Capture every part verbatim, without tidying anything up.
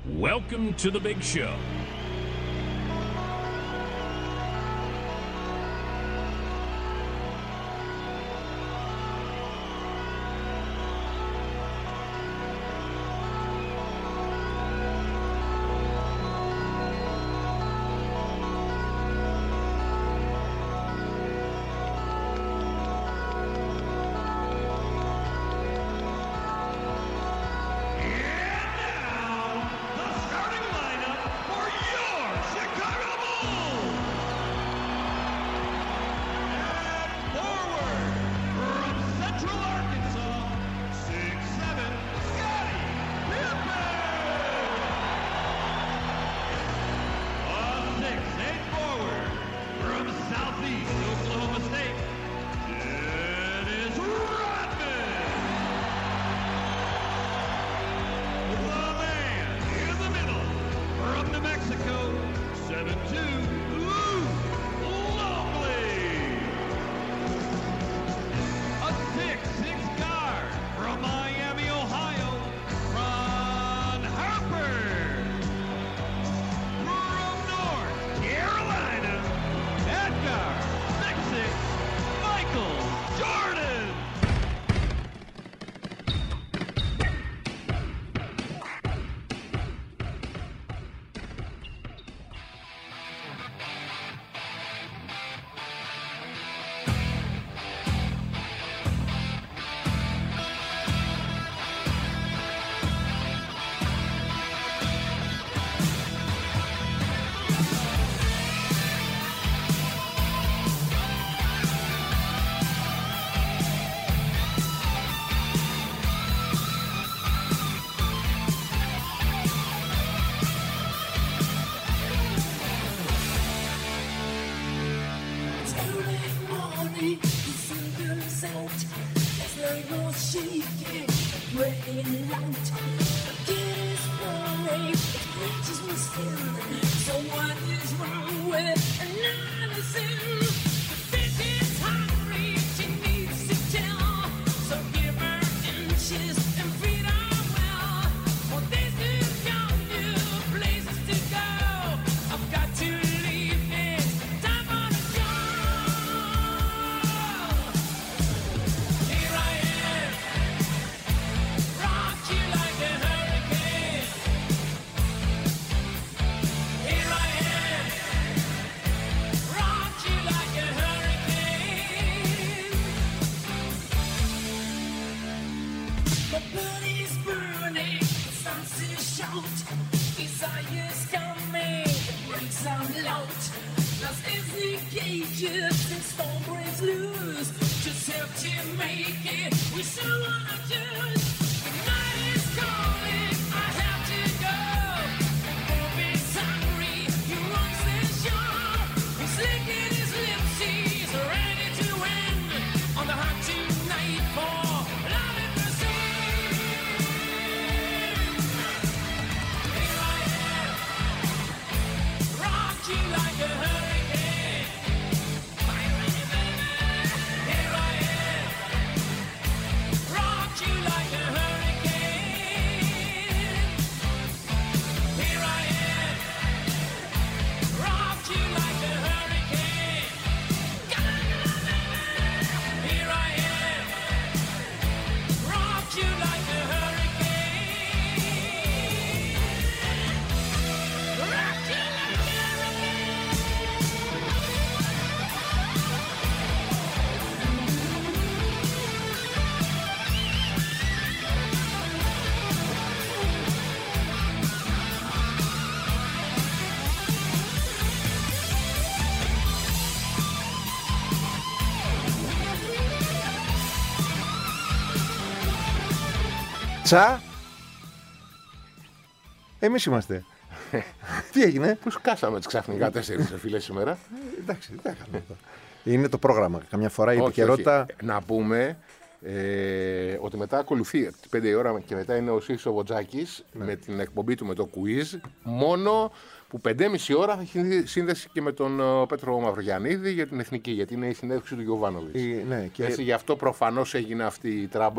Welcome to the big show. Τσα. Εμείς είμαστε. Τι έγινε? Που σκάσαμε έτσι ξαφνικά τέσσερις φίλες σήμερα. Εντάξει, δεν έκανα. Είναι το πρόγραμμα. Καμιά φορά η επικαιρότητα. Να πούμε ε, ότι μετά ακολουθεί πέντε η ώρα και μετά είναι ο Σύσο Βοτζάκης ναι. με την εκπομπή του με το quiz. Μόνο που πέντε και μισή ώρα θα έχει σύνδεση και με τον uh, Πέτρο Μαυρογιαννίδη για την εθνική, γιατί είναι η συνέντευξη του Γιωβάνοβιτς. Ναι, και... Έτσι, γι' αυτό προφανώς έγινε αυτή η τράμπα.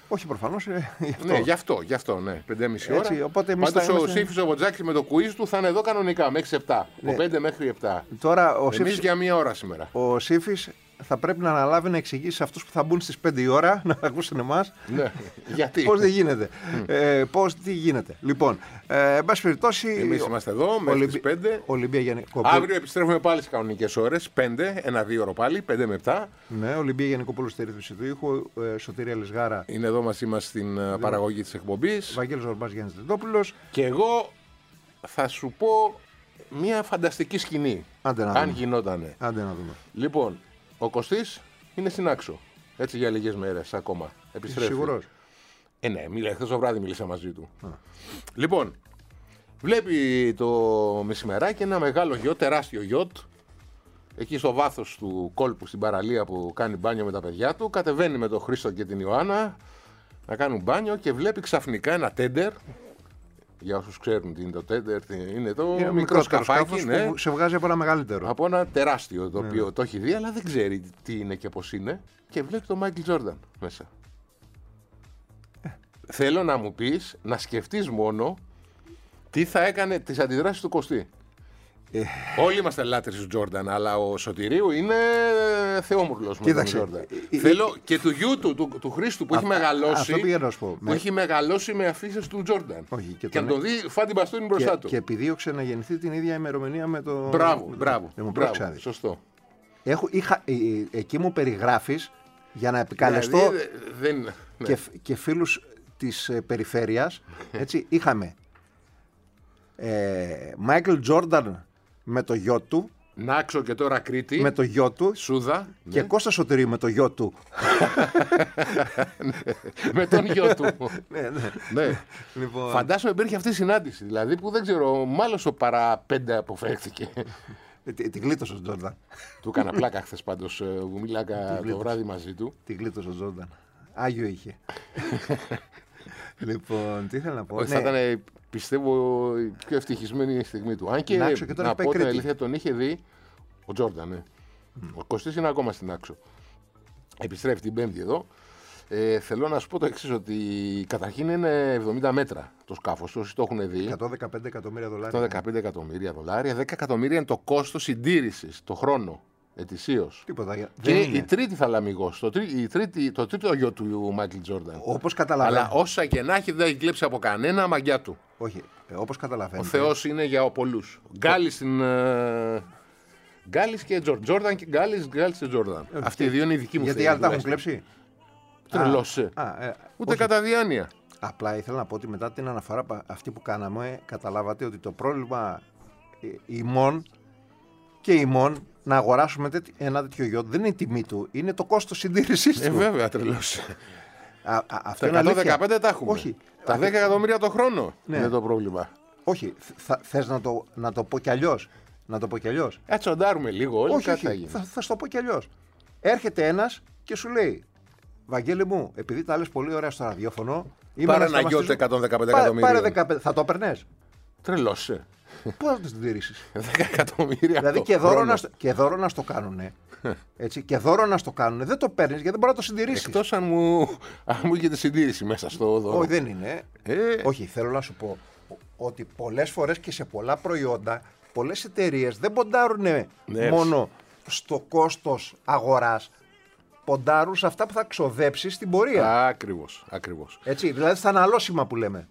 Όχι, προφανώς. Ε, ναι, γι' αυτό, γι' αυτό, ναι. πέντε και μισή ώρα. Οπότε πάντως είμαστε... ο Σύφης ο Βοτζάκης με το quiz του θα είναι εδώ κανονικά μέχρι επτά. Ναι. Από πέντε μέχρι επτά. Τώρα, ο Εμείς Σύφης... για μία ώρα σήμερα. Ο Σύφης θα πρέπει να αναλάβει να εξηγήσει σε αυτούς που θα μπουν στις πέντε η ώρα να ακούσουν εμάς. Ναι. Γιατί. Πώς δεν γίνεται. ε, πώς, τι γίνεται. Λοιπόν, ε, εν πάση περιπτώσει. Εμείς είμαστε εδώ μέχρι τις πέντε. Ολυμπία Γενικό. Αύριο επιστρέφουμε πάλι στις κανονικές ώρες. πέντε, ένα-δύο ώρα πάλι, πέντε με επτά. Ναι, Ολυμπία Γενικόπουλος στη ρύθμιση του ήχου. Ε, Σωτήρια Λισγάρα. Είναι εδώ μαζί μας στην ε, παραγωγή της εκπομπής. Βαγγέλης Ορμπάς, Γιάννης Τεντόπουλος. Και εγώ θα σου πω μια φανταστική σκηνή. Άντε να αν δούμε. γινότανε. Άντε να δούμε. Λοιπόν, ο Κωστής είναι στην Άξο. Έτσι για λίγες μέρες ακόμα. Επιστρέφει. Σίγουρος. Ε, ναι, μίλα, χθες το βράδυ μίλησα μαζί του. Α. Λοιπόν, βλέπει το μεσημεράκι ένα μεγάλο γιότ, τεράστιο γιότ, εκεί στο βάθος του κόλπου στην παραλία που κάνει μπάνιο με τα παιδιά του. Κατεβαίνει με τον Χρήστο και την Ιωάννα να κάνουν μπάνιο και βλέπει ξαφνικά ένα τέντερ. Για όσους ξέρουν τι είναι το τέντερ, είναι το είναι μικρό σκαφάκι, ναι, που σε βγάζει από ένα μεγαλύτερο. Από ένα τεράστιο το ναι, οποίο ναι. το έχει δει, αλλά δεν ξέρει τι είναι και πώς είναι. Και βλέπει τον Μάικλ Τζόρνταν μέσα. Ε. Θέλω να μου πεις, να σκεφτείς μόνο τι θα έκανε τις αντιδράσεις του Κωστή. Ε. Όλοι είμαστε λάτρες του Τζόρνταν, αλλά ο Σωτηρίου είναι θεόμουρλος με τον Τζόρνταν. Ε, Θέλω ε, και του γιού του, του, του Χρήστου που, α, έχει, μεγαλώσει, που με... έχει μεγαλώσει με αφήσεις του Τζόρνταν. Όχι, και, και τον... να τον δει, φάει την μπαστούνι μπροστά και, του. Και επιδίωξε να γεννηθεί την ίδια ημερομηνία με τον. Μπράβο, με μπράβο. Με μπράβο σωστό. Έχω, είχα, ε, ε, εκεί μου περιγράφεις για να επικαλεστώ δηλαδή, δεν, ναι. και, και φίλους της ε, περιφέρειας. Έτσι, είχαμε Μάικλ Τζόρνταν με το γιο του. Νάξο και τώρα Κρήτη. Με το γιο του. Σούδα. Και ναι. Κώστα Σωτηρίου με το γιο του. με τον γιο του. ναι, ναι. ναι. Λοιπόν... Φαντάσου υπήρχε αυτή η συνάντηση. Δηλαδή που δεν ξέρω, μάλλον ο παρά πέντε αποφεύθηκε. Την γλίτωσε ο Τζόρνταν. Του έκανα πλάκα χθες πάντως. Που μίλακα το βράδυ μαζί του. Την γλίτωσε ο Τζόρνταν. Άγιο είχε. Λοιπόν, τι ήθελα να πω. Όχι, ναι. Θα ήταν, πιστεύω, η πιο ευτυχισμένη στιγμή του. Αν και, Νάξο, και να πω την αλήθεια, τον είχε δει ο Τζόρνταν. Ναι. Mm. Ο Κωστής είναι ακόμα στην Άξο. Επιστρέφει την Πέμπτη εδώ. Ε, θέλω να σου πω το εξής, ότι καταρχήν είναι εβδομήντα μέτρα το σκάφος. Όσοι το έχουν δει. εκατόν δεκαπέντε εκατομμύρια δολάρια. εκατόν δεκαπέντε εκατομμύρια δολάρια. δέκα εκατομμύρια είναι το κόστος συντήρησης το χρόνο. Ετησίως. Τίποτα. Και δεν είναι είναι. η τρίτη θαλαμιγός. Το, τρί, η τρίτη, το τρίτο γιο του Μάικλ Τζόρνταν. Όπως καταλαβαίνω. Αλλά όσα και να έχει δεν έχει κλέψει από κανένα μαγιά του. Όχι. Ε, όπως καταλαβαίνω. Ο Θεός είναι για πολλούς. Γκάλης στην. Uh, Γκάλης και Τζόρνταν. Τζόρνταν και Γκάλης, Γκάλης και Τζόρνταν. Ε, Αυτοί οι δύο είναι οι δικοί μου. Γιατί οι άλλοι τα έχουν κλέψει. Τρελώσε. Ε, Ούτε κατά διάνοια. Απλά ήθελα να πω ότι μετά την αναφορά αυτή που κάναμε, καταλάβατε ότι το πρόβλημα ημών και ημών να αγοράσουμε ένα τέτοιο γιο δεν είναι η τιμή του, είναι το κόστος συντήρησης του. Ε, βέβαια, τρελώσε. Α, α, αυτό τα εκατόν δεκαπέντε τα έχουμε. Όχι. Τα δέκα εκατομμύρια το χρόνο ναι. είναι το πρόβλημα. Όχι. Θα, θες να το, να το πω κι αλλιώς. Να το πω κι αλλιώς. Ε, τσοντάρουμε λίγο όλοι. Όχι, όχι. Θα, θα σου το πω κι αλλιώς. Έρχεται ένας και σου λέει, Βαγγέλη μου, επειδή τα λες πολύ ωραία στο ραδιόφωνο. Πάρε ένα γιο εκατόν δεκαπέντε εκατομμύρια. Πάρε δεκαπέντε. Θα το έπαιρνες. Τρελώσε. Πώς θα το συντηρήσεις. δέκα εκατομμύρια. Δηλαδή και δώρο, να, και δώρο να στο κάνουνε. Έτσι, και δώρο να στο κάνουνε. Δεν το παίρνεις γιατί δεν μπορεί να το συντηρήσεις. Εκτός αν μου, αν μου έχετε συντήρηση μέσα στο δώρο. Όχι, δεν είναι. Ε. Όχι, θέλω να σου πω ότι πολλές φορές και σε πολλά προϊόντα, πολλές εταιρείες δεν ποντάρουν ναι, μόνο στο κόστος αγοράς. Ποντάρουν σε αυτά που θα ξοδέψεις στην πορεία. Ακριβώς, ακριβώς. Έτσι, δηλαδή στα αναλώσιμα που λέμε.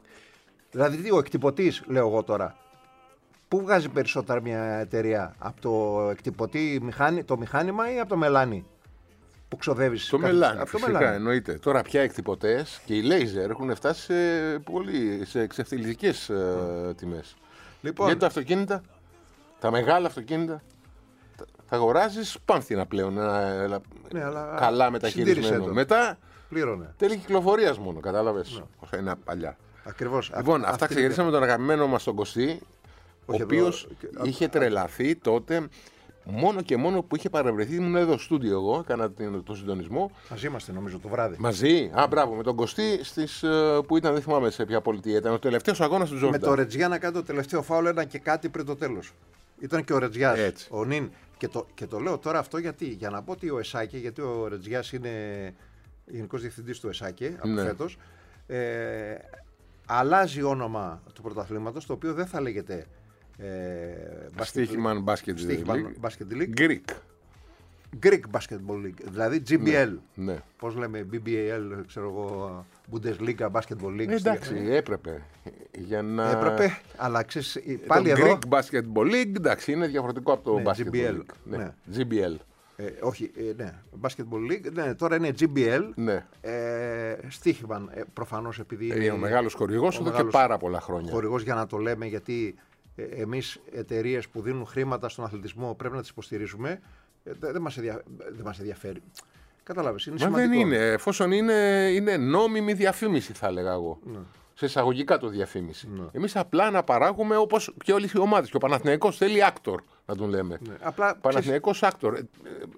Δηλαδή, ο εκτυπωτής, λέω εγώ τώρα, πού βγάζει περισσότερα μια εταιρεία, από το εκτυπωτή μηχάνη, το μηχάνημα ή από το μελάνι που ξοδεύεις. Το κάτι, μελάνι, από το φυσικά μελάνι. Εννοείται. Τώρα πια εκτυπωτές και οι λέιζερ έχουν φτάσει σε, πολύ, σε εξευθυλιστικές mm. τιμές. Λοιπόν, γιατί τα αυτοκίνητα, τα μεγάλα αυτοκίνητα, θα αγοράζεις πάνθυνα πλέον, ένα, ναι, καλά μεταχειρισμένο. Μετά πλήρωνε. Τέλη κυκλοφορίας μόνο, κατάλαβες. Ναι. Είναι παλιά. Ακριβώς. Λοιπόν, α, αυτά ξεκινήσαμε τον αγαπημένο μας τον Κωστή, ο οποίος είχε α, τρελαθεί α, τότε μόνο και μόνο που είχε παρευρεθεί. Ήμουν εδώ στο στούντιο εγώ, έκανα το συντονισμό. Μαζί είμαστε νομίζω το βράδυ. Μαζί, α, μπράβο, με τον Κωστή στις, που ήταν, δεν θυμάμαι σε ποια πολιτεία, ήταν ο τελευταίος αγώνας του Τζόρνταν. Με το Ρετζιά να κάνει το τελευταίο φάουλ ένα και κάτι πριν το τέλος. Ήταν και ο Ρετζιάς, ο Νιν. Και το, και το λέω τώρα αυτό γιατί, για να πω ότι ο Εσάκη, γιατί ο Ρετζιάς είναι γενικός διευθυντής του ΕΣΑΚΕ από Ναι. φέτος. Ε, αλλάζει όνομα του πρωταθλήματος, το οποίο δεν θα λέγεται ε, Στίχημαν Basket Στίχημαν League. Basket League. Greek. Greek Basketball League, δηλαδή τζι μπι ελ. Ναι. Ναι. Πώς λέμε, μπι μπι ελ, ξέρω εγώ, Bundesliga Basketball League. Ε, εντάξει, έπρεπε. Για να... Έπρεπε, αλλά ξέρεις, Ε, πάλι το εδώ. Greek Basketball League, εντάξει, είναι διαφορετικό από το Ναι, Basketball τζι μπι ελ, League. Ναι. ναι. τζι μπι ελ. Ε, όχι, ε, ναι, Basketball League, ναι, τώρα είναι τζι μπι ελ. Ναι. Ε, Στίχημαν, ε, προφανώς επειδή Είναι ο μεγάλος χορηγός ο εδώ και μεγάλος πάρα πολλά χρόνια. χορηγός, για να το λέμε, γιατί ε, εμείς εταιρείες που δίνουν χρήματα στον αθλητισμό πρέπει να τις υποστηρίζουμε. Ε, δεν δεν μας, ενδια... δεν μας ενδιαφέρει. Κατάλαβες, είναι Μα σημαντικό. δεν είναι, εφόσον είναι, είναι νόμιμη διαφήμιση, θα έλεγα εγώ. Ναι. Σε εισαγωγικά το διαφήμιση. Ναι. Εμείς απλά να παράγουμε όπως και όλες οι ομάδες. Και ο Παναθηναϊκός θέλει actor, να τον λέμε. Ναι, απλά, Παναθηναϊκός actor. Ε, ε,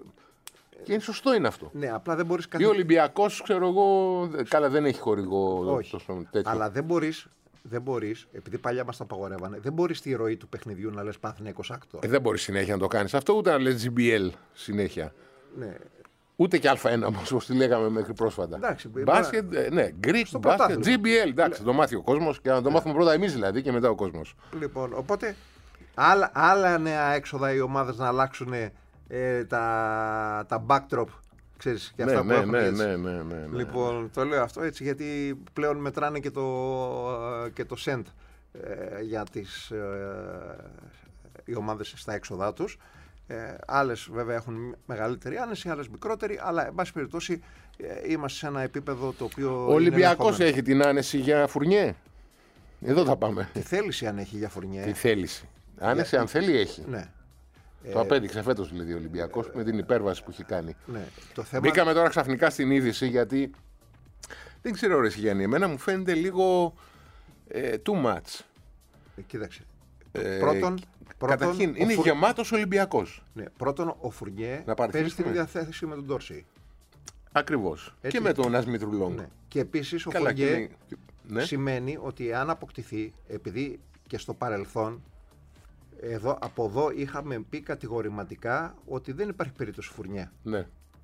Και είναι σωστό είναι αυτό. ναι, απλά δεν μπορείς Ή κάθε... ο Ολυμπιακός, ξέρω εγώ, καλά δεν έχει χορηγό Όχι. τόσο τέτοιο. Αλλά δεν μπορείς, δεν μπορείς, επειδή παλιά μας τα απαγορεύανε, δεν μπορείς στη ροή του παιχνιδιού να λες Παναθηναϊκός άκτορ. Ε, δεν μπορεί συνέχεια να το κάνεις αυτό, ούτε να λες τζι μπι ελ συνέχεια. Ναι. Ούτε και Α1 όπως τη λέγαμε μέχρι πρόσφατα. Εντάξει, Μπάσκετ, ε, ναι, Greek στο μπάσκετ, πρωτάθλημα. τζι μπι ελ, εντάξει, το μάθει ο κόσμος και να το μάθουμε πρώτα εμείς δηλαδή και μετά ο κόσμος. Λοιπόν, οπότε άλλα, άλλα νέα έξοδα οι ομάδες να αλλάξουν ε, τα, τα backdrop, ξέρεις, και Ναι, αυτά που ναι, έχουν ναι, έτσι. ναι, ναι, ναι, ναι. Λοιπόν, το λέω αυτό έτσι γιατί πλέον μετράνε και το, και το cent ε, για τις ε, οι ομάδες στα έξοδά τους. Ε, άλλες βέβαια έχουν μεγαλύτερη άνεση, άλλες μικρότερη, αλλά εν πάση περιπτώσει ε, είμαστε σε ένα επίπεδο το οποίο. Ο Ολυμπιακός είναι έχει την άνεση για Φουρνιέ. Εδώ θα πάμε. τη θέληση αν έχει για Φουρνιέ. Τη θέληση. Άνεση, Για- αν θέλει, έχει. Ναι. Το απέδειξε φέτος δηλαδή ο Ολυμπιακός με την υπέρβαση που έχει κάνει. Ναι. Το θέμα... Μπήκαμε τώρα ξαφνικά στην είδηση γιατί δεν ξέρω, ρε Γιάννη, εμένα μου φαίνεται λίγο ε, too much. Ε, κοίταξε. Ε, πρώτον, πρώτον, Καταρχήν, ο είναι Φουρ- γεμάτος Ολυμπιακός. ναι, πρώτον, ο Φουρνιέ Να παίζει στην παρθήσουμε. διαθέση με τον Ντόρσεϊ. Ακριβώς. Έτσι. Και με τον Ασμήτρου Λόγκ. Ναι. Και επίσης ο Καλά, και Φουρνιέ είναι- ναι. σημαίνει ότι αν αποκτηθεί, επειδή και στο παρελθόν, εδώ, από εδώ είχαμε πει κατηγορηματικά ότι δεν υπάρχει περίπτωση Φουρνιέ. Ναι.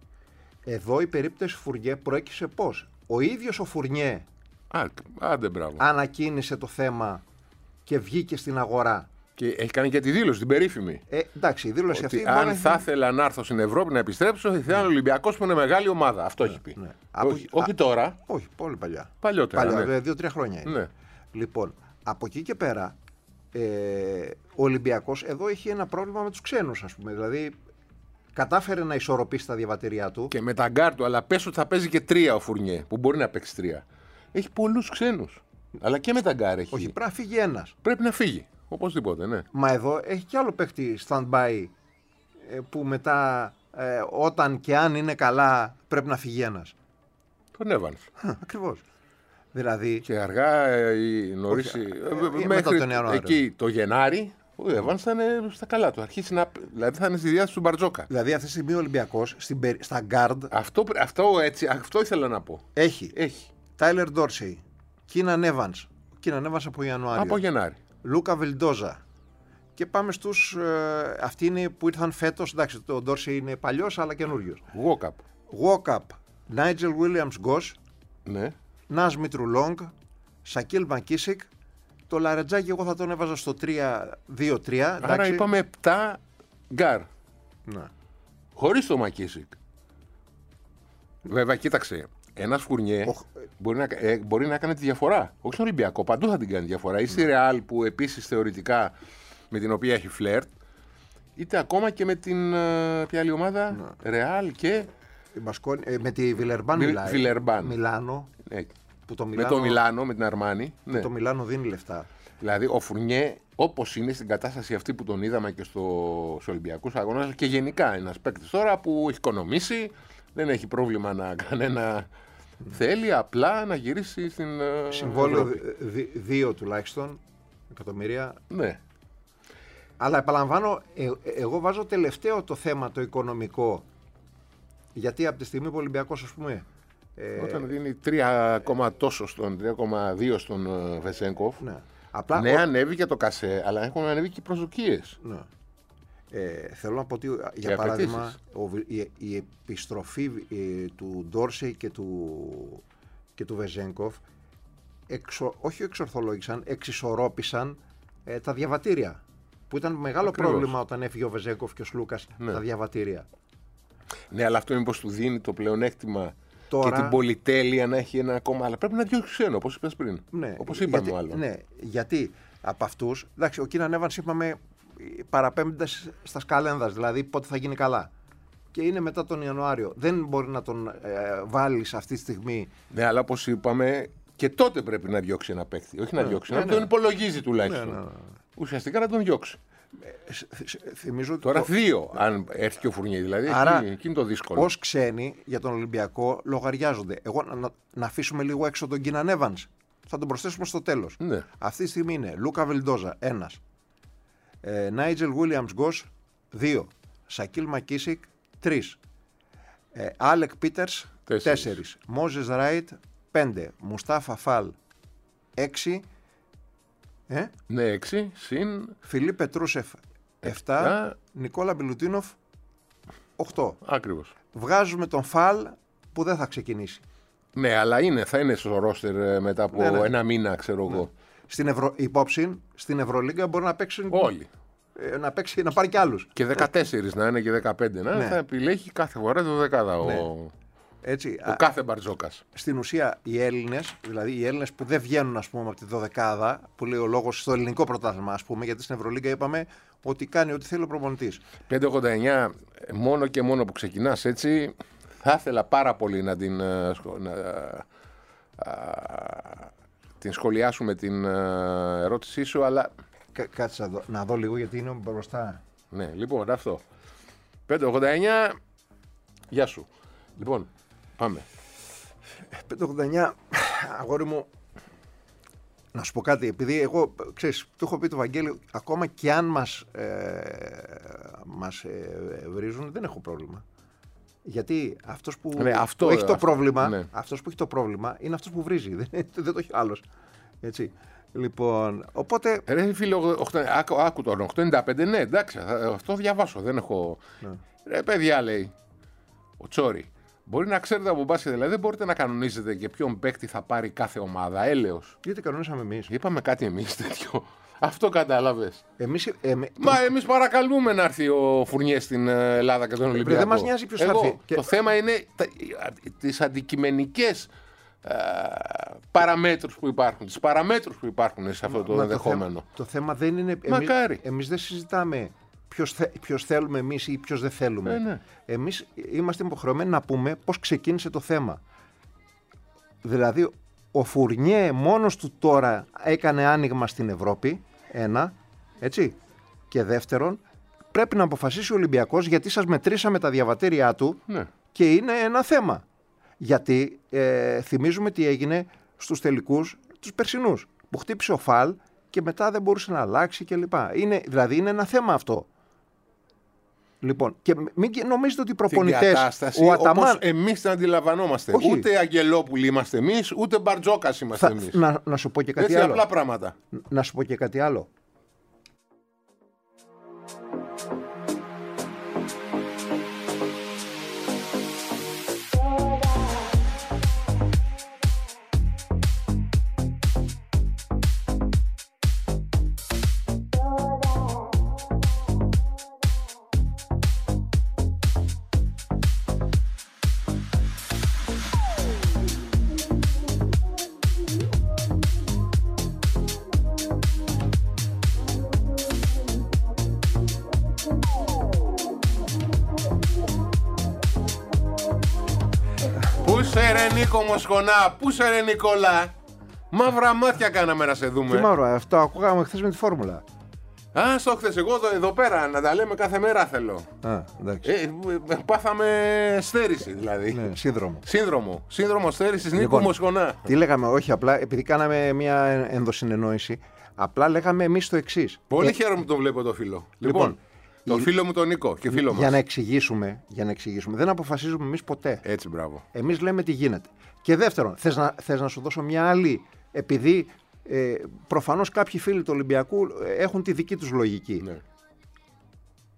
Εδώ η περίπτωση Φουρνιέ προέκυψε πώς. Ο ίδιος ο Φουρνιέ Α, άντε μπράβο. ανακοίνησε το θέμα και βγήκε στην αγορά. Και έχει κάνει και τη δήλωση, την περίφημη. Ε, εντάξει, η δήλωση Ότι αυτή. μπορεί αν να θα έχει- ήθελα να έρθω στην Ευρώπη να επιστρέψω, θα ήθελα ο Ολυμπιακός που είναι μεγάλη ομάδα. Αυτό έχει πει. ναι. Από- Όχι, όχι α- τώρα, Όχι, πολύ παλιά. παλιότερα. Παλιά, ναι. δηλαδή δύο-τρία χρόνια είναι. Ναι. Λοιπόν, από εκεί και πέρα, ε, ο Ολυμπιακός εδώ έχει ένα πρόβλημα με τους ξένους, ας πούμε. Δηλαδή, κατάφερε να ισορροπήσει τα διαβατήριά του. Και με τα γκάρ του, αλλά πες ότι θα παίζει και τρία ο Φουρνιέ, που μπορεί να παίξει τρία. Έχει πολλούς ξένους. Αλλά και με τα γκάρ έχει. Όχι, πρέπει να φύγει ένας. Πρέπει να φύγει. Οπωσδήποτε, ναι. Μα εδώ έχει κι άλλο παίχτη stand-by ε, που μετά, ε, όταν και αν είναι καλά, πρέπει να φύγει ένας. Τον Evans. Ακριβώς. Δηλαδή, Και αργά ε, ή νωρίς. Όχι, ε, ε, ε, μετά μέχρι τον Ιανουάριο. εκεί το Γενάρη, ο Evans θα είναι στα καλά του. Αρχίσει να. Δηλαδή θα είναι στη διάθεση του Μπαρτζόκα. δηλαδή αυτή τη στιγμή ο Ολυμπιακός στην περι- στα guard Αυτό, αυτό, έτσι, αυτό ήθελα να πω. έχει Έχει. Tyler Dorsey, Keenan Evans, Keenan Evans από Ιανουάριο, Από Γενάρη. Λούκα Βιλντόζα. Και πάμε στους. Ε, αυτοί είναι που ήρθαν φέτος. Εντάξει, το Dorsey είναι παλιός αλλά καινούριος. Walkup. Walkup, Nigel Williams Goss, Ναι. Νας Μιτρουλόγκ, Σακίλ Μακίσικ. Το Λαρετζάκι εγώ θα τον έβαζα στο τρία δύο τρία. Άρα είπαμε επτά γκάρ. Ναι. Χωρίς το Μακίσικ. Βέβαια, κοίταξε. Ένας Φουρνιέ Οχ, μπορεί, να, ε, μπορεί να κάνει τη διαφορά. Όχι στον Ολυμπιακό, παντού θα την κάνει διαφορά. Ή στη Ρεάλ που επίσης θεωρητικά με την οποία έχει φλερτ, είτε ακόμα και με την. ε, ποια άλλη ομάδα, Ρεάλ και. η Μπασκόνη- ε, με τη Βιλερμπάν Βι- μιλάει. Βιλερμπάν. Μιλάνο. Ναι, Που το με Μιλάνο, το Μιλάνο, με την Αρμάνη. Ναι. το Μιλάνο δίνει λεφτά. Δηλαδή ο Φουρνιέ, όπως είναι στην κατάσταση αυτή που τον είδαμε και στο, στους Ολυμπιακούς Αγώνες και γενικά ένας παίκτης τώρα που έχει οικονομήσει, δεν έχει πρόβλημα να κανένα. Θέλει απλά να γυρίσει στην. ε, Συμβόλαιο Ευρώπη. δι- δι- δύο τουλάχιστον εκατομμύρια. Ναι. Αλλά επαναλαμβάνω, ε, ε, εγώ βάζω τελευταίο το θέμα το οικονομικό. Γιατί από τη στιγμή που ο Ολυμπιακός, ας πούμε. Ε, Όταν δίνει τρία κόμμα τόσο στον τρία κόμμα δύο στον ε, Βεσένκοφ. ναι. Απλά Ναι, ο- ανέβηκε το κασέ, αλλά έχουν ανέβει και οι προσδοκίες. ναι. Ε, θέλω να πω ότι για Οι παράδειγμα ο, η, η επιστροφή ε, του Ντόρσεϊ και του, και του Βεζένκοφ εξο, όχι εξορθολόγησαν, εξισορρόπησαν ε, τα διαβατήρια. Που ήταν μεγάλο Ακριβώς. πρόβλημα όταν έφυγε ο Βεζένκοφ και ο Σλούκας, ναι. τα διαβατήρια. Ναι, αλλά αυτό μήπως του δίνει το πλεονέκτημα Τώρα... και την πολυτέλεια να έχει ένα ακόμα. Αλλά πρέπει να διώξει ξένο, όπως είπες πριν. Ναι, όπως είπαμε γιατί, μάλλον. Ναι, γιατί από αυτούς, εντάξει, ο Κίναν Εύανς είπαμε παραπέμπτεται στα σκαλένδας, δηλαδή πότε θα γίνει καλά. Και είναι μετά τον Ιανουάριο. Δεν μπορεί να τον ε, βάλεις αυτή τη στιγμή. Ναι, αλλά όπως είπαμε, και τότε πρέπει να διώξει ένα παίκτη. Όχι να Ναι, διώξει, ναι, να ναι. τον υπολογίζει τουλάχιστον. Ναι, ναι, ναι. Ουσιαστικά να τον διώξει. Ε, θυμίζω ότι Τώρα το... δύο, αν έρθει και ο Φουρνιέ. Δηλαδή, Άρα, εκεί, εκεί είναι το δύσκολο. ως ξένοι για τον Ολυμπιακό λογαριάζονται. Εγώ να, να, να αφήσουμε λίγο έξω τον Κίναν Εύανς. Θα τον προσθέσουμε στο τέλος. Ναι. Αυτή τη στιγμή είναι Λούκα Βιλντόζα, ένας. Νάιτζελ Γουίλιαμς Γκος, δύο. Σακίλ Μακίσικ, τρεις. Άλεκ Πίτερς, Τέσσερις. τέσσερις. Μόζες Ράιτ, πέντε. Μουστάφα Φαλ, έξι. Ε? Ναι, έξι, συν. Φιλίπ Πετρούσεφ, επτά. Νικόλα Μπιλουτίνοφ, οκτώ. Ακριβώς. Βγάζουμε τον Φαλ που δεν θα ξεκινήσει. Ναι, αλλά είναι, θα είναι στο ρόστερ μετά από Ναι, ναι. ένα μήνα, ξέρω Ναι. εγώ. Στην Ευρω... υπόψη, στην Ευρωλίγκα μπορεί να παίξουν. Όλοι. ε, να, παίξει, να πάρει κι άλλους. Και δεκατέσσερα να είναι και δεκαπέντε να είναι, Ναι. θα επιλέγει κάθε φορά το δεκάδα ο, Ναι. Έτσι, ο α, κάθε Μπαρτζόκας. στην ουσία οι Έλληνες, δηλαδή οι Έλληνες που δεν βγαίνουν ας πούμε, από τη δωδεκάδα, που λέει ο λόγος στο ελληνικό πρωτάθλημα, ας πούμε, γιατί στην Ευρωλίγκα είπαμε ότι κάνει ό,τι θέλει ο προπονητής. πεντακόσια ογδόντα εννιά, μόνο και μόνο που ξεκινάς έτσι, θα ήθελα πάρα πολύ να την, ε, σχο- να, α, την σχολιάσουμε την ε, ερώτησή σου, αλλά Κα- Κάτσε να δω, να δω λίγο γιατί είναι μπροστά. ναι, λοιπόν, αυτό. πεντακόσια ογδόντα εννιά, γεια σου. Λοιπόν, πάμε. πεντακόσια ογδόντα εννιά, αγόρι μου, να σου πω κάτι, επειδή εγώ, ξέρεις, του έχω πει το Βαγγέλη, ακόμα και αν μας, ε, μας ε, βρίζουν, δεν έχω πρόβλημα. Γιατί αυτός που, Ναι, αυτό, που έχει το αυτό, πρόβλημα, ναι. αυτός που έχει το πρόβλημα είναι αυτός που βρίζει, δεν, δεν το έχει άλλος. Έτσι. Λοιπόν, οπότε... Ρε φίλε, οχτα- άκου, άκου τώρα, οκτακόσια ενενήντα πέντε, ναι, εντάξει, θα- αυτό διαβάσω, δεν έχω... Ναι. Ρε παιδιά, λέει, ο Τσόρι, μπορεί να ξέρετε από μπάσκετ, δηλαδή δεν μπορείτε να κανονίζετε και ποιον παίκτη θα πάρει κάθε ομάδα, έλεος. Γιατί κανονίσαμε εμείς. Είπαμε κάτι εμείς τέτοιο. Αυτό κατάλαβες. Εμείς, ε, με- Μα εμείς παρακαλούμε να έρθει ο Φουρνιέ στην ε, Ελλάδα και τον Ολυμπιακό. δεν μας νοιάζει ποιος θα Εγώ, έρθει. Και- Το θέμα είναι τα, τις αντικειμενικές ε, παραμέτρους που υπάρχουν, τις παραμέτρους που υπάρχουν σε αυτό το Μα ενδεχόμενο. Το θέμα, το θέμα δεν είναι... Μακάρι. Εμείς, εμείς δεν συζητάμε ποιος, θε, ποιος θέλουμε εμείς ή ποιος δεν θέλουμε. Ε, ναι. Εμείς είμαστε υποχρεωμένοι να πούμε πώς ξεκίνησε το θέμα. Δηλαδή, ο Φουρνιέ μόνος του τώρα έκανε άνοιγμα στην Ευρώπη, ένα, έτσι, και δεύτερον, πρέπει να αποφασίσει ο Ολυμπιακός γιατί σας μετρήσαμε τα διαβατήριά του Ναι. και είναι ένα θέμα. Γιατί ε, θυμίζουμε τι έγινε στους τελικούς τους περσινούς, που χτύπησε ο Φαλ και μετά δεν μπορούσε να αλλάξει κλπ. Είναι, δηλαδή είναι ένα θέμα αυτό. Λοιπόν, και μην νομίζετε ότι οι Την προπονητές, κατάσταση ο όπως Αταμάν, εμείς την αντιλαμβανόμαστε. Όχι. Ούτε Αγγελόπουλοι είμαστε εμείς, ούτε Μπαρτζόκας είμαστε θα, εμείς. να, να σου πω και κάτι Έτσι άλλο. απλά πράγματα. Να σου πω και κάτι άλλο. Πού σε ρε Νίκο Μοσχονά, πού σε ρε Νικόλα. Μαύρα μάτια κάναμε να σε Τι δούμε. μαύρο, αυτό ακούγαμε χθε με τη φόρμουλα. Α, στο χθες, εγώ εδώ, εδώ πέρα να τα λέμε κάθε μέρα θέλω. Α, εντάξει. Ε, ε, πάθαμε στέρηση δηλαδή. Ναι, σύνδρομο. Σύνδρομο. Σύνδρομο στέρησης Νίκου Λοιπόν, Μοσχονά. Τι λέγαμε, όχι απλά, επειδή κάναμε μια ενδοσυνεννόηση, απλά λέγαμε εμείς το εξής. Πολύ Ε, χαίρομαι που τον βλέπω το φίλο. Λοιπόν, Λοιπόν, τον η- φίλο μου τον Νίκο και φίλο για μας. να εξηγήσουμε, για να εξηγήσουμε. Δεν αποφασίζουμε εμείς ποτέ. Έτσι, μπράβο. Εμείς λέμε τι γίνεται. Και δεύτερον, θες να, θες να σου δώσω μια άλλη, επειδή ε, προφανώς κάποιοι φίλοι του Ολυμπιακού έχουν τη δική τους λογική. Ναι.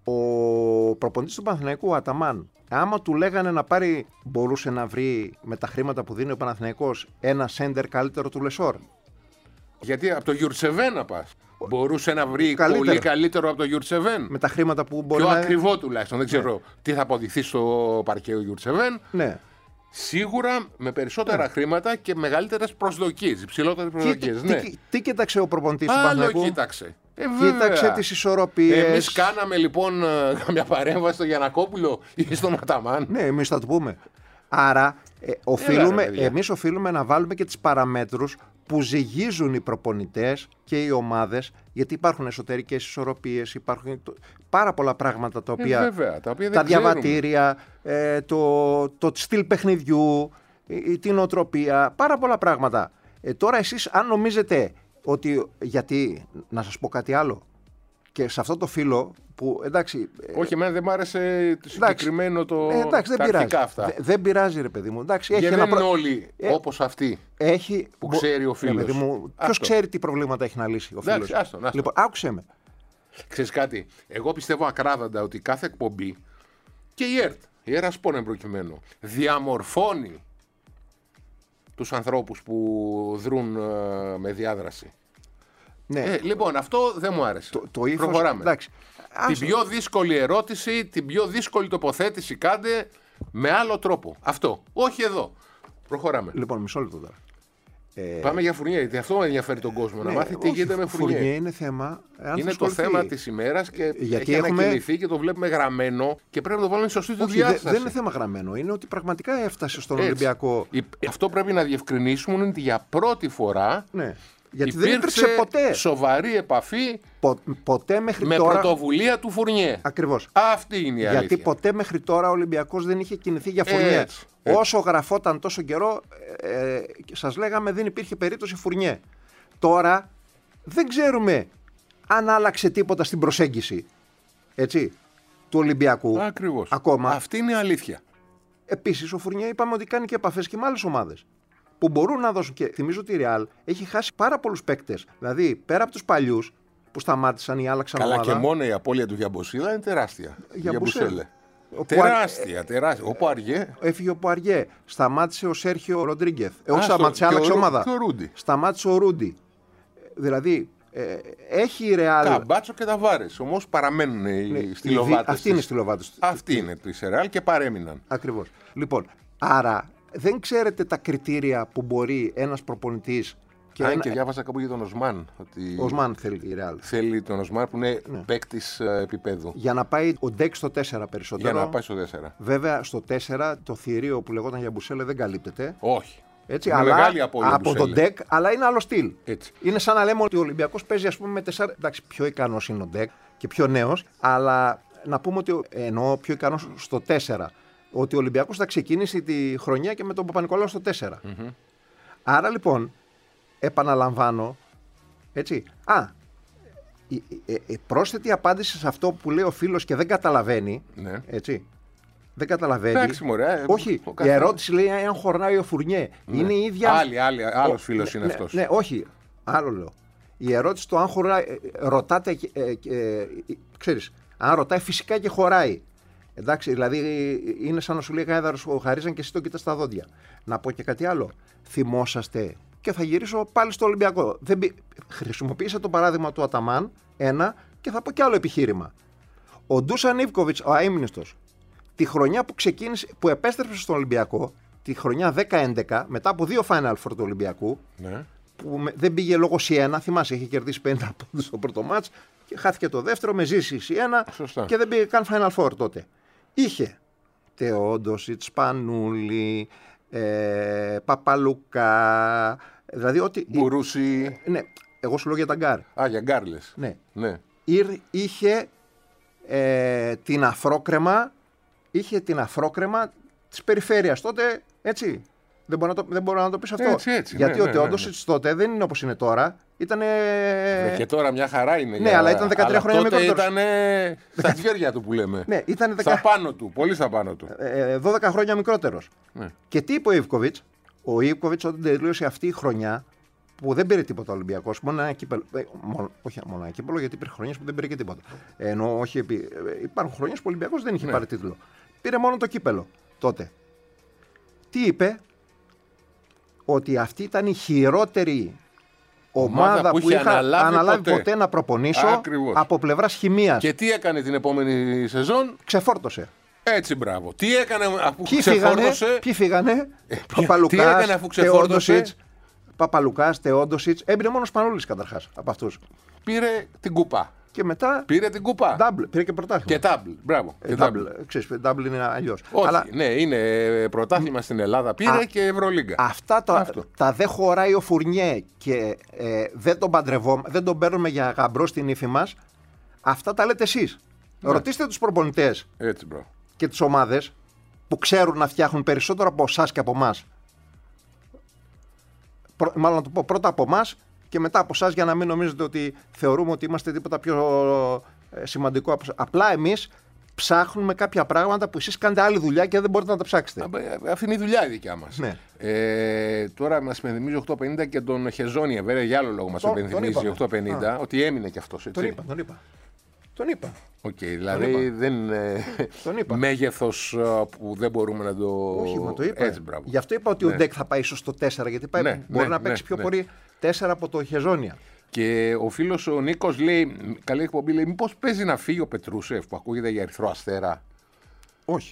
Ο προπονητής του Παναθηναϊκού, ο Αταμάν, άμα του λέγανε να πάρει, μπορούσε να βρει με τα χρήματα που δίνει ο Παναθηναϊκός ένα σέντερ καλύτερο του Λεσόρ. Γιατί από το Γιουρτσεβέν να πας. Μπορούσε να βρει Καλύτερο. πολύ καλύτερο από το Γιουρτσεβέν. Με τα χρήματα που μπορεί Πιο να. ακριβό τουλάχιστον. Δεν ξέρω Ναι. τι θα αποδειχθεί στο παρκαίο Γιουρτσεβέν. Ναι. Σίγουρα με περισσότερα Ναι. χρήματα και μεγαλύτερες προσδοκίες. Υψηλότερες προσδοκίες. Τι, Ναι. τι, τι κοίταξε ο προπονητής του Άλλο Παναθηναϊκού. κοίταξε. Ε, Κοίταξε τις ισορροπίες. Εμείς κάναμε λοιπόν μια παρέμβαση στο Γιαννακόπουλο ή στον Αταμάν. Ναι, εμείς θα το πούμε. Άρα, ε, οφείλουμε, ρε, παιδιά. εμείς οφείλουμε να βάλουμε και τις παραμέτρους που ζυγίζουν οι προπονητές και οι ομάδες, γιατί υπάρχουν εσωτερικές ισορροπίες, υπάρχουν το- πάρα πολλά πράγματα τα οποία. Ε, βέβαια, τα οποία δεν τα ξέρουμε. διαβατήρια, ε, το, το στυλ παιχνιδιού, η, η- την οτροπία, πάρα πολλά πράγματα. Ε, τώρα εσείς αν νομίζετε ότι. Γιατί, να σας πω κάτι άλλο. Και σε αυτό το φίλο που εντάξει. ε, Όχι, εμένα δεν μ' άρεσε το συγκεκριμένο το. ε, εντάξει, δεν τα πειράζει. αρχικά αυτά. Δε- δεν πειράζει, ρε παιδί μου. Εντάξει, έχει Γιατί ένα δεν είναι προ- όλοι Ε, όπως αυτοί. Έχει... που ξέρει ο φίλος. Ποιο Αυτό. ξέρει τι προβλήματα έχει να λύσει ο Εντάξει, φίλος. άστον, άστον. Λοιπόν, άκουσε με. Ξέρεις κάτι, εγώ πιστεύω ακράδαντα ότι κάθε εκπομπή και η ΕΡΤ, η ΕΡΑ Σπόρ προκειμένου, διαμορφώνει τους ανθρώπους που δρούν ε, με διάδραση. Ναι, Ε, λοιπόν, αυτό δεν μου άρεσε. το, το ύφος, Προχωράμε. εντάξει. Την Άστο. πιο δύσκολη ερώτηση, την πιο δύσκολη τοποθέτηση κάντε με άλλο τρόπο. Αυτό. Όχι εδώ. Προχωράμε. Λοιπόν, μισό λεπτό τώρα. Ε, Πάμε για φουρνιέ, γιατί αυτό ενδιαφέρει τον κόσμο. να ναι, μάθει τι όχι, γίνεται με φουρνιέ φουρνιέ. είναι θέμα. αν θα Είναι το ασχοληθεί. θέμα της ημέρας και Γιατί έχει έχουμε- ανακοινηθεί και το βλέπουμε γραμμένο και πρέπει να το βάλουμε στη σωστή του Όχι, δε- διάσταση. δεν είναι θέμα γραμμένο. Είναι ότι πραγματικά έφτασε στον Έτσι. Ολυμπιακό. Η- Αυτό πρέπει να διευκρινίσουμε ότι για πρώτη φορά Ναι. Γιατί δεν υπήρξε υπήρξε ποτέ. σοβαρή επαφή Πο- ποτέ μέχρι με τώρα. πρωτοβουλία του Φουρνιέ. Ακριβώς. Αυτή είναι η αλήθεια. Γιατί ποτέ μέχρι τώρα ο Ολυμπιακός δεν είχε κινηθεί για Φουρνιέ. Έτσι, έτσι. Όσο γραφόταν τόσο καιρό, ε, ε, σας λέγαμε δεν υπήρχε περίπτωση Φουρνιέ. Τώρα δεν ξέρουμε αν άλλαξε τίποτα στην προσέγγιση, έτσι, του Ολυμπιακού. Ακριβώς. Ακόμα. Αυτή είναι η αλήθεια. Επίσης ο Φουρνιέ είπαμε ότι κάνει και επαφές και με άλλες ομάδες που μπορούν να δώσουν. Και θυμίζω ότι η Real έχει χάσει πάρα πολλούς παίκτες. Δηλαδή πέρα από τους παλιούς που σταμάτησαν ή άλλαξαν Καλά, ομάδα. και μόνο η απώλεια του Γιαμποσίλα είναι τεράστια. Γιαμπουσέλε. Ο Τεράστια, τεράστια. Ο Πουαριέ. Έφυγε ο Πουαριέ. Σταμάτησε ο Σέρχιο Ροντρίγκεθ. Ε, όχι, Άστο, σταμάτησε, και ο άλλαξε Ρου- ομάδα. και ο Ρούντι. Σταμάτησε ο Ρούντι. Ε, Δηλαδή, ε, έχει η Ρεάλ. Καμπάτσο και Ταβάρες. Όμως παραμένουν οι Ναι, στυλοβάτες. Αυτή είναι η της. στυλοβάτες. Αυτή είναι τη Ρεάλ και παρέμειναν. Ακριβώς. Λοιπόν, άρα δεν ξέρετε τα κριτήρια που μπορεί ένας προπονητής. Και Αν ένα... και διάβασα κάπου για τον Οσμάν. Ότι Ο Οσμάν θέλει η Ρεάλ. θέλει τον Οσμάν που είναι Ναι. παίκτης ε, επίπεδου. Για να πάει ο Ντέκ στο τέσσερα περισσότερο. Για να πάει στο τέσσερα. Βέβαια, στο τέσσερα το θηρίο που λεγόταν για Μπουσέλε δεν καλύπτεται. Όχι. Έτσι, Είναι αλλά μεγάλη απώλεια από Μπουσέλε. τον Ντεκ, αλλά είναι άλλο στυλ. Έτσι. Είναι σαν να λέμε ότι ο Ολυμπιακός παίζει, ας πούμε, με τεσσάρ... Εντάξει, πιο ικανός είναι ο Ντεκ και πιο νέος, αλλά να πούμε ότι εννοώ πιο ικανός στο τέσσερα. Ότι ο Ολυμπιακός θα ξεκίνησε τη χρονιά και με τον Παπα-Νικολάου στο τέσσερα. Mm-hmm. Άρα λοιπόν, επαναλαμβάνω, έτσι. Α, η, η, η πρόσθετη απάντηση σε αυτό που λέει ο φίλος και δεν καταλαβαίνει, Ναι. έτσι. Δεν καταλαβαίνει. Εντάξει, μωρέ, Όχι, ο η καθένας. ερώτηση λέει αν χωράει ο Φουρνιέ. Ναι. Είναι η ίδια. Άλλη, άλλη, άλλος Ο- φίλος ναι, είναι ναι, αυτός. Ναι, όχι. Άλλο λέω. Η ερώτηση του αν χωράει. ε, Ρωτάτε. Ε, ε, ε, ξέρεις, αν ρωτάει φυσικά και χωράει. Εντάξει, δηλαδή είναι σαν να σου λέει Γάιδαρος ο Χαρίζαν και εσύ το κοιτάς στα δόντια. Να πω και κάτι άλλο. Θυμόσαστε. Και θα γυρίσω πάλι στο Ολυμπιακό. Δεν, μπη- χρησιμοποίησα το παράδειγμα του Αταμάν, ένα, και θα πω και άλλο επιχείρημα. Ο Ντούσαν Ιβκοβιτς, ο αείμνηστος, τη χρονιά που ξεκίνησε, που επέστρεψε στον Ολυμπιακό, τη χρονιά δέκα έντεκα, μετά από δύο Final Four του Ολυμπιακού, Ναι. που με- δεν πήγε λόγω σι ένα, θυμάσαι, είχε κερδίσει πενήντα πόντους στο πρώτο μάτς και χάθηκε το δεύτερο με ζήσει σι ένα Σωστά. και δεν πήγε καν Final Four τότε. Είχε Τεόντοσιτ, Σπανούλη, ε, Παπαλουκά, δηλαδή ότι... Μπουρούση. Ναι, εγώ σου λέω για τα γκάρ. Α, για γκάρλες. Ναι. Ναι. Ήρ- είχε ε, την αφρόκρεμα, είχε την αφρόκρεμα της περιφέρειας τότε, έτσι. Δεν μπορώ να το, δεν μπορώ να το πεις αυτό. Έτσι, έτσι, Γιατί ναι, ο ναι, ναι, Τεόντοσιτς τότε δεν είναι όπως είναι τώρα. Ήταν. Ε, και τώρα μια χαρά είναι. ναι, για- αλλά ήταν δεκατρία χρόνια τότε μικρότερος. ήταν στα τιέρια του που λέμε. Ναι, ήταν Στα δεκα... πάνω του, πολύ στα πάνω του. ε, δώδεκα χρόνια μικρότερος. Ναι. Και τι είπε ο Ιβκοβιτς. Ο Ιβκοβιτς όταν τελείωσε αυτή η χρονιά που δεν πήρε τίποτα ο Ολυμπιακός. Μόνο ένα κύπελο. Ε, μόνο, όχι μόνο ένα κύπελο, γιατί υπήρχε χρονιές που δεν πήρε και τίποτα. Ε, ενώ όχι, επί, ε, υπάρχουν χρονιές που ο Ολυμπιακός δεν είχε ναι. πάρει τίτλο. Πήρε μόνο το κύπελο τότε. Τι είπε, ότι αυτή ήταν η χειρότερη ομάδα, ομάδα που, που είχα αναλάβει, αναλάβει ποτέ. ποτέ να προπονήσω. Ακριβώς. Από πλευράς χημείας. Και τι έκανε την επόμενη σεζόν? Ξεφόρτωσε. Έτσι, μπράβο. Τι έκανε αφού ποιοι ξεφόρτωσε? Φύγανε, ποιοι φύγανε? Ε, Παπαλουκάς, τι έκανε αφού ξεφόρτωσε? Παπαλουκάς, Τεόντοσιτς. Έμπαινε μόνο Σπανούλης καταρχάς από αυτούς. Πήρε την κούπα. Και μετά. Πήρε την κούπα. Double, πήρε και πρωτάθλημα. Και double. Μπράβο. Ε, double. double. Ξέρεις, double είναι αλλιώς. Όχι, αλλά... ναι, είναι πρωτάθλημα στην Ελλάδα. Πήρε Α, και Ευρωλίγκα. Αυτά τα, τα δεν χωράει ο Φουρνιέ και ε, δεν τον παντρευόμ, δεν τον παίρνουμε για γαμπρό στην ύφη μας. Αυτά τα λέτε εσείς. Ναι. Ρωτήστε τους προπονητές και τις ομάδες που ξέρουν να φτιάχνουν περισσότερο από εσάς και από εμάς. Μάλλον να το πω πρώτα από εμάς και μετά από εσάς, για να μην νομίζετε ότι θεωρούμε ότι είμαστε τίποτα πιο ε, σημαντικό. Απλά εμείς ψάχνουμε κάποια πράγματα που εσείς κάνετε άλλη δουλειά και δεν μπορείτε να τα ψάξετε. Α, αυτή είναι η δουλειά η δικιά μας. Ναι. Ε, τώρα μας υπενθυμίζει οκτώ πενήντα και τον Χεζόνια, βέβαια για άλλο λόγο μας υπενθυμίζει οκτώ πενήντα, Α. ότι έμεινε κι αυτός. Έτσι. Τον είπα, τον είπα. Τον είπα. Οκ, okay, δηλαδή είπα. δεν είναι μέγεθος που δεν μπορούμε να το. Όχι, μα το είπα. Έτσι, μπράβο. Γι' αυτό είπα ότι ναι. ο Ντεκ θα πάει ίσως στο τέσσερα, γιατί πάει, ναι, μπορεί ναι, να παίξει ναι, πιο ναι. πολύ τέσσερα από το Χεζόνια. Και ο φίλος ο Νίκος λέει, καλή εκπομπή, λέει, μήπως παίζει να φύγει ο Πετρούσεφ που ακούγεται για Ερυθρό Αστέρα? Όχι.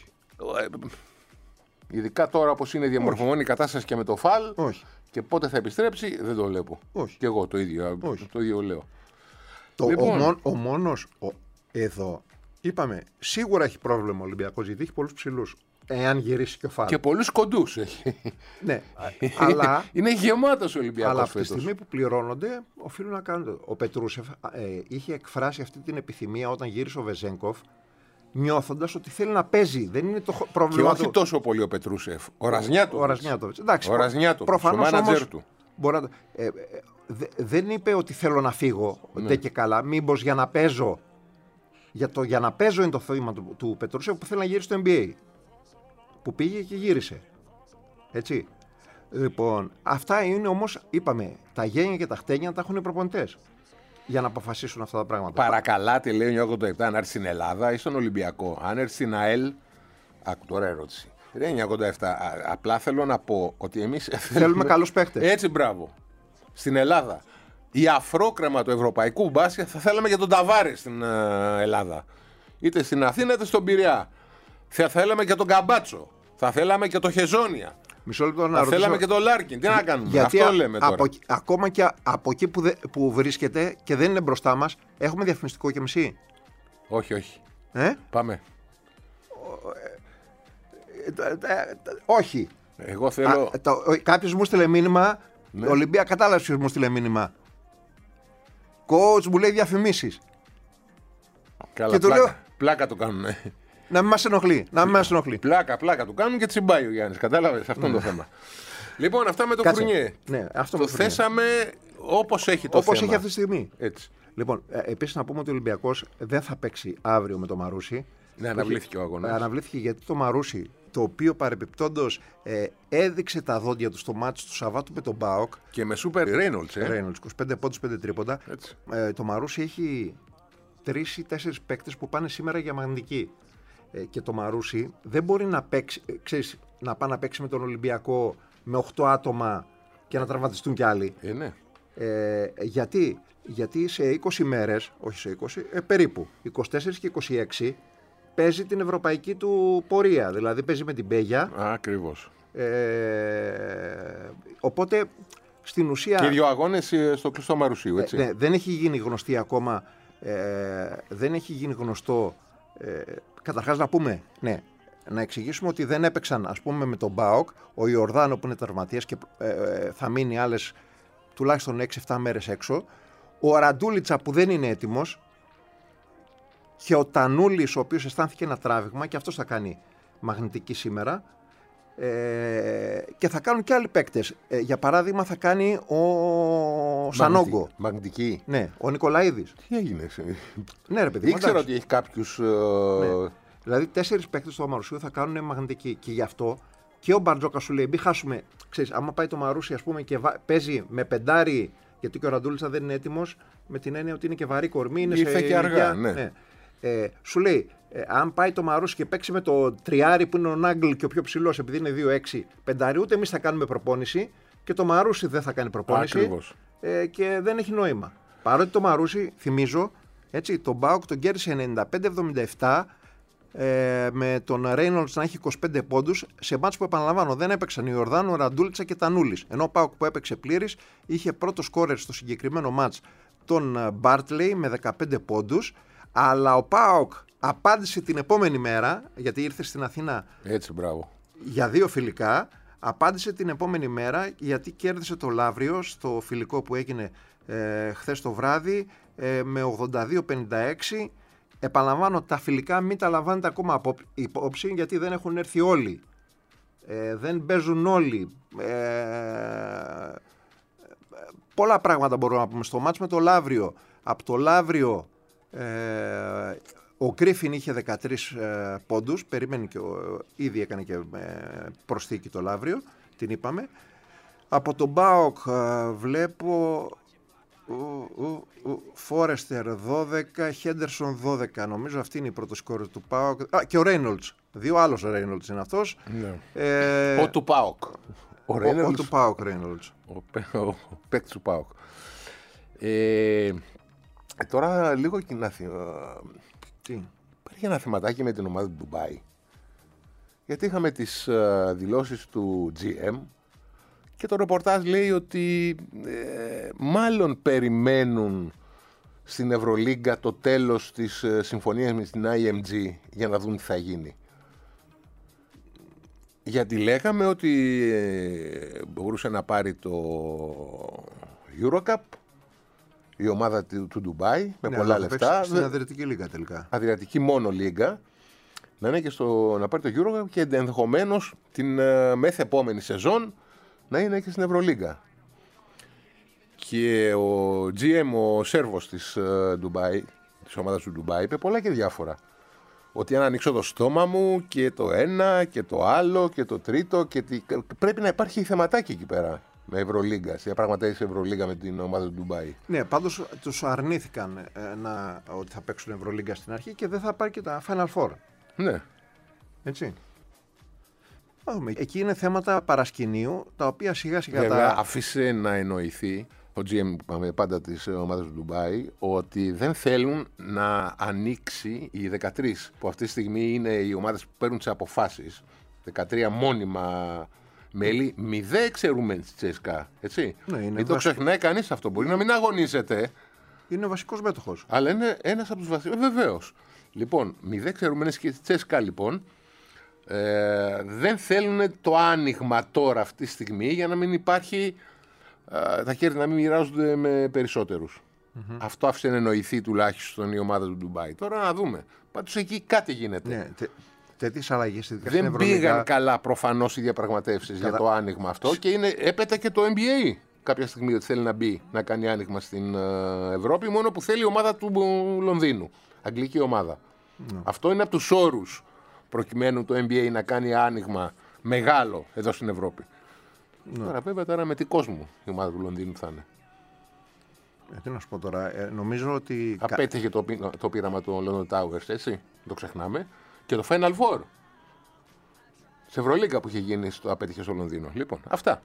Ειδικά τώρα όπως είναι διαμορφωμένη η κατάσταση και με το ΦΑΛ. Όχι. Και πότε θα επιστρέψει, δεν το βλέπω. Όχι. Και εγώ το ίδιο, το ίδιο λέω. Το, λοιπόν, ο, μόν, ο μόνος ο, εδώ, είπαμε, σίγουρα έχει πρόβλημα ο Ολυμπιακός, γιατί έχει πολλούς ψηλούς. Εάν γυρίσει και ο Φάλ. Και πολλούς κοντούς έχει. Ναι, αλλά. Είναι γεμάτος ο Ολυμπιακός. Αλλά από τη στιγμή που πληρώνονται, οφείλουν να κάνουν. Ο Πετρούσεφ ε, είχε εκφράσει αυτή την επιθυμία όταν γύρισε ο Βεζέγκοφ, νιώθοντας ότι θέλει να παίζει. Δεν είναι το πρόβλημα. Και όχι του... τόσο πολύ ο Πετρούσεφ. Ο Ραζνιάτοβιτς. Ο Ραζνιάτοβιτς. Εντάξει, ο Ραζνιάτοβιτς, ο μάνατζερ του. Μπορεί να... ε, ε, δε, δεν είπε ότι θέλω να φύγω, ναι. δε και καλά. Μήπως για να παίζω. Για, το, για να παίζω είναι το θέμα του, του Πετρούσεφ που θέλει να γυρίσει στο Ν Μπι Έι. Που πήγε και γύρισε. Έτσι. Λοιπόν, αυτά είναι όμως, είπαμε, τα γένια και τα χτένια τα έχουν οι προπονητές. Για να αποφασίσουν αυτά τα πράγματα. Παρακαλάτε, λέει ο Νιώκο ογδόντα επτά, αν έρθει στην Ελλάδα ή στον Ολυμπιακό. Αν έρθει στην ΑΕΛ. Άκου τώρα ερώτηση. Ρε Νιώκο ογδόντα επτά, απλά θέλω να πω ότι εμείς θέλουμε καλούς παίχτες. Έτσι, μπράβο. Στην Ελλάδα. Η αφρόκρεμα του ευρωπαϊκού μπάσκετ θα θέλαμε και τον Ταβάρες στην uh, Ελλάδα. Είτε στην Αθήνα είτε στον Πειραιά. Θα θέλαμε και τον Καμπάτσο. Θα θέλαμε και τον Χεζόνια. Μισό λεπτό να θα ρωτήσω... θέλαμε και τον Λάρκιν. Τι να κάνουμε. Γιατί αυτό λέμε τώρα. Από, ακόμα και από εκεί που, δε, που βρίσκεται και δεν είναι μπροστά μας, έχουμε διαφημιστικό και μισή. Όχι, όχι. Ε? Πάμε. Όχι. Εγώ θέλω. Κάποιος μου στείλε μήνυμα. Ναι. Ολυμπία, κατάλαβε ποιος μου στείλε μήνυμα. Coach μου λέει διαφημίσεις. Καλά, και πλάκα. Λέω, πλάκα το κάνουνε. Να μην μας ενοχλεί. Να μην μας ενοχλεί. Πλάκα, πλάκα του κάνουν και τσιμπάει ο Γιάννης. Κατάλαβες, αυτό είναι το θέμα. Λοιπόν, αυτά με το Φουρνιέ. Ναι, αυτό το θέσαμε όπως έχει το όπως θέμα. Όπως έχει αυτή τη στιγμή. Έτσι. Λοιπόν, ε, επίσης να πούμε ότι ο Ολυμπιακός δεν θα παίξει αύριο με το Μαρούσι. Ναι, αναβλήθηκε ο αγώνας. Αναβλήθηκε γιατί το Μαρούσι, το οποίο παρεπιπτόντως ε, έδειξε τα δόντια του στο μάτι του Σαββάτου με τον ΠΑΟΚ. Και με Σούπερ Ρέινολτς. Ε. Ρέινολτς, είκοσι πέντε πόντους, πέντε τρίποντα. Ε, το Μαρούσι έχει τρεις ή τέσσερις παίκτες που πάνε σήμερα για μαγνητική. Ε, και το Μαρούσι δεν μπορεί να παίξει, ε, ξέρεις, να πάει να παίξει με τον Ολυμπιακό με οκτώ άτομα και να τραυματιστούν κι άλλοι. Ε, ναι. Ε, γιατί, γιατί σε είκοσι μέρες, όχι σε είκοσι, ε, περίπου, είκοσι τέσσερα και είκοσι έξι, παίζει την ευρωπαϊκή του πορεία. Δηλαδή παίζει με την Πέγια. Ακριβώς. Ε, οπότε στην ουσία. Και δύο αγώνες στο κλειστό Μαρουσίου, έτσι. Ε, ναι, δεν έχει γίνει γνωστή ακόμα. Ε, δεν έχει γίνει γνωστό. Ε, καταρχάς να πούμε, ναι, να εξηγήσουμε ότι δεν έπαιξαν, ας πούμε, με τον ΠΑΟΚ, ο Ιορδάνο που είναι τραυματίας και ε, θα μείνει άλλες τουλάχιστον έξι εφτά μέρες έξω, ο Ραντούλιτσα που δεν είναι έτοιμος και ο Τανούλης ο οποίος αισθάνθηκε ένα τράβηγμα και αυτός θα κάνει μαγνητική σήμερα, ε, και θα κάνουν και άλλοι παίκτες. Ε, για παράδειγμα θα κάνει ο Σανόγκο. Μαγνητική. Ναι, ο Νικολαίδης. Τι έγινε. Ναι, ρε παιδί. Ήξερα ότι έχει κάποιους. Ναι. Δηλαδή τέσσερις παίκτες στο Μαρουσίου θα κάνουν μαγνητική και γι' αυτό Και ο Μπαρτζόκα σου λέει: μην χάσουμε. Ξέρεις, άμα πάει το Μαρούσι, ας πούμε, και βα... παίζει με πεντάρι, γιατί και ο Ραντούλητσα δεν είναι έτοιμος, με την έννοια ότι είναι και βαρύ κορμί. Είναι Ήρθε σε και αργά, ηλικία, ναι. ναι. Ε, σου λέει, ε, αν πάει το Μαρούσι και παίξει με το τριάρι που είναι ο Νάγκλ και ο πιο ψηλός, επειδή είναι δύο έξι πεντάρι, ούτε εμείς θα κάνουμε προπόνηση και το Μαρούσι δεν θα κάνει προπόνηση. Ακριβώς. Ε, και δεν έχει νόημα. Παρότι το Μαρούσι, θυμίζω, έτσι, τον Μπάουκ τον κέρδισε ενενήντα πέντε εβδομήντα επτά. Ε, με τον Ρέινολτς να έχει είκοσι πέντε πόντους σε μάτς που, επαναλαμβάνω, δεν έπαιξαν Ιορδάνο, Ραντούλητσα και Τανούλης. Ενώ ο ΠΑΟΚ που έπαιξε πλήρης είχε πρώτο σκόρερ στο συγκεκριμένο μάτς τον Μπάρτλεϊ με δεκαπέντε πόντους. Αλλά ο ΠΑΟΚ απάντησε την επόμενη μέρα, γιατί ήρθε στην Αθήνα Έτσι, μπράβο. για δύο φιλικά. Απάντησε την επόμενη μέρα γιατί κέρδισε το Λαύριο στο φιλικό που έγινε ε, χθες το βράδυ ε, με ογδόντα δύο πενήντα έξι. Επαναλαμβάνω, τα φιλικά μην τα λαμβάνετε ακόμα υπόψη, γιατί δεν έχουν έρθει όλοι. Ε, δεν παίζουν όλοι. Ε, πολλά πράγματα μπορούμε να πούμε στο μάτς με το Λαύριο. Από το Λαύριο ε, ο Γκρίφιν είχε δεκατρείς ε, πόντους. Περίμενε και ο, ήδη έκανε και ε, προσθήκη το Λαύριο. Την είπαμε. Από τον ΠΑΟΚ ε, βλέπω... Φόρεστερ δώδεκα, Χέντερσον δώδεκα. Νομίζω αυτή είναι η πρώτη σκόρη του ΠΑΟΚ. Α, και ο Ρέινολτς. Δύο άλλος ο Ρέινολτς είναι αυτός. Ναι. Ε, Ο του ΠΑΟΚ. Ο, ο, ο του ΠΑΟΚ Ρέινολτς. Ο, ο, ο παίκτης του ΠΑΟΚ. Ε, τώρα λίγο κοινά. Τι? Υπάρχει ένα θεματάκι με την ομάδα του Ντουμπάι. Γιατί είχαμε τις uh, δηλώσεις του τζι εμ και το ρεπορτάζ λέει ότι ε, μάλλον περιμένουν στην Ευρωλίγκα το τέλος της ε, συμφωνίας με την άι εμ τζι για να δουν τι θα γίνει. Γιατί λέγαμε ότι ε, μπορούσε να πάρει το EuroCup, η ομάδα του, του Ντουμπάι, με ναι, πολλά λεφτά. Στην Αδριατική Λίγκα τελικά. Αδριατική μόνο λίγα. Να είναι και στο, να πάρει το EuroCup και ενδεχομένως την ε, μεθεπόμενη σεζόν να είναι και στην Ευρωλίγκα. Και ο τζι εμ, ο Σέρβος της uh, Dubai, της ομάδας του Ντουμπάι, είπε πολλά και διάφορα. Ότι αν ανοίξω το στόμα μου και το ένα και το άλλο και το τρίτο και τι... πρέπει να υπάρχει θεματάκι εκεί πέρα με Ευρωλίγκα, στη διαπραγματεύση Ευρωλίγκα με την ομάδα του Ντουμπάι. Ναι, πάντως τους αρνήθηκαν ε, να, ότι θα παίξουν Ευρωλίγκα στην αρχή και δεν θα πάρει και τα Final Four. Ναι. Έτσι. Εκεί είναι θέματα παρασκηνίου, τα οποία σιγά σιγά Βέβαια, τα... αφήσε να εννοηθεί ο τζι εμ πάντα της ομάδας του Ντουμπάι ότι δεν θέλουν να ανοίξει οι δεκατρείς που αυτή τη στιγμή είναι οι ομάδες που παίρνουν τις αποφάσεις, δεκατρία μόνιμα μέλη, μη δε εξαιρούμενοι της Τσέσκα, έτσι. Ναι, μην βασικό... το ξεχνάει κανείς αυτό, μπορεί να μην αγωνίζεται. Είναι ο βασικός μέτοχος. Αλλά είναι ένας από τους βασικούς, βεβαίως. Λοιπόν, μη δε εξαιρούμενοι και της Τσέσκα λοιπόν, Ε, δεν θέλουν το άνοιγμα τώρα αυτή τη στιγμή για να μην υπάρχει ε, τα κέρδη να μην μοιράζονται με περισσότερους. Mm-hmm. Αυτό άφησε να εννοηθεί τουλάχιστον η ομάδα του Ντουμπάι. Τώρα να δούμε. Πάντως εκεί κάτι γίνεται. Ναι, τε, τέτοιες αλλαγές δεν πήγαν καλά προφανώς οι διαπραγματεύσεις Κατα... για το άνοιγμα αυτό και είναι, έπεται και το εν μπι έι κάποια στιγμή ότι θέλει να μπει να κάνει άνοιγμα στην ε, Ευρώπη, μόνο που θέλει η ομάδα του Λονδίνου, αγγλική ομάδα. Mm. Αυτό είναι από τους όρους προκειμένου το εν μπι έι να κάνει άνοιγμα μεγάλο εδώ στην Ευρώπη. Ναι. Τώρα βέβαια τώρα με τι κόσμο η ομάδα του Λονδίνου θα είναι. Ε, τι να σου πω τώρα, ε, νομίζω ότι... Απέτυχε το, το πείραμα του London Towers, έτσι, το ξεχνάμε. Και το Final Four. Σε Ευρωλίγκα που είχε γίνει, το απέτυχε στο Λονδίνο. Λοιπόν, αυτά.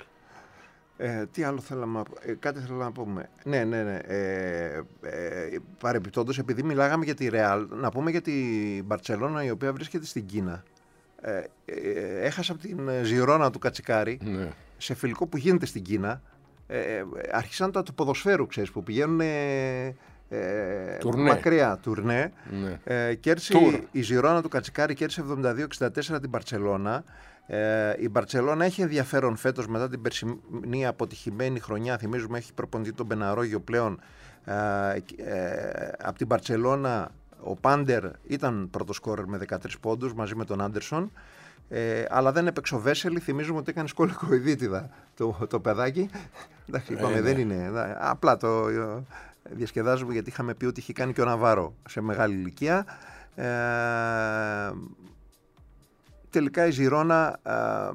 Ε, τι άλλο θέλαμε να πούμε, ε, κάτι θέλω να πούμε. Ναι, ναι, ναι. Ε, ε, παρεμπιπτόντως, επειδή μιλάγαμε για τη Real, να πούμε για την Μπαρτσελώνα η οποία βρίσκεται στην Κίνα. Ε, ε, έχασα από την Ζιρόνα του Κατσικάρη, ναι, σε φιλικό που γίνεται στην Κίνα. Ε, άρχισαν τα του ποδοσφαίρου, ξέρεις, που πηγαίνουν ε, ε, μακριά τουρνέ. Ναι. Ε, κέρδισε η, η Ζιρόνα του Κατσικάρη κέρδισε εβδομήντα δύο εξήντα τέσσερα την Μπαρτσελώνα. Ε, η Μπαρτσελώνα έχει ενδιαφέρον φέτος μετά την περσινή αποτυχημένη χρονιά. Θυμίζουμε έχει προπονητή τον Μπεναρόγιο πλέον. Ε, ε, από την Μπαρτσελώνα ο Πάντερ ήταν πρώτος σκόρερ με δεκατρείς πόντους μαζί με τον Άντερσον. Ε, αλλά δεν έπαιξε ο Βέσελη. Θυμίζουμε ότι έκανε σκολικοειδίτιδα το, το παιδάκι. Εντάξει, είπαμε, ε, δεν είναι. Απλά το ε, διασκεδάζουμε γιατί είχαμε πει ότι είχε κάνει και ο Ναβάρο σε μεγάλη ηλικία. Ε, τελικά η Ζιρόνα, α,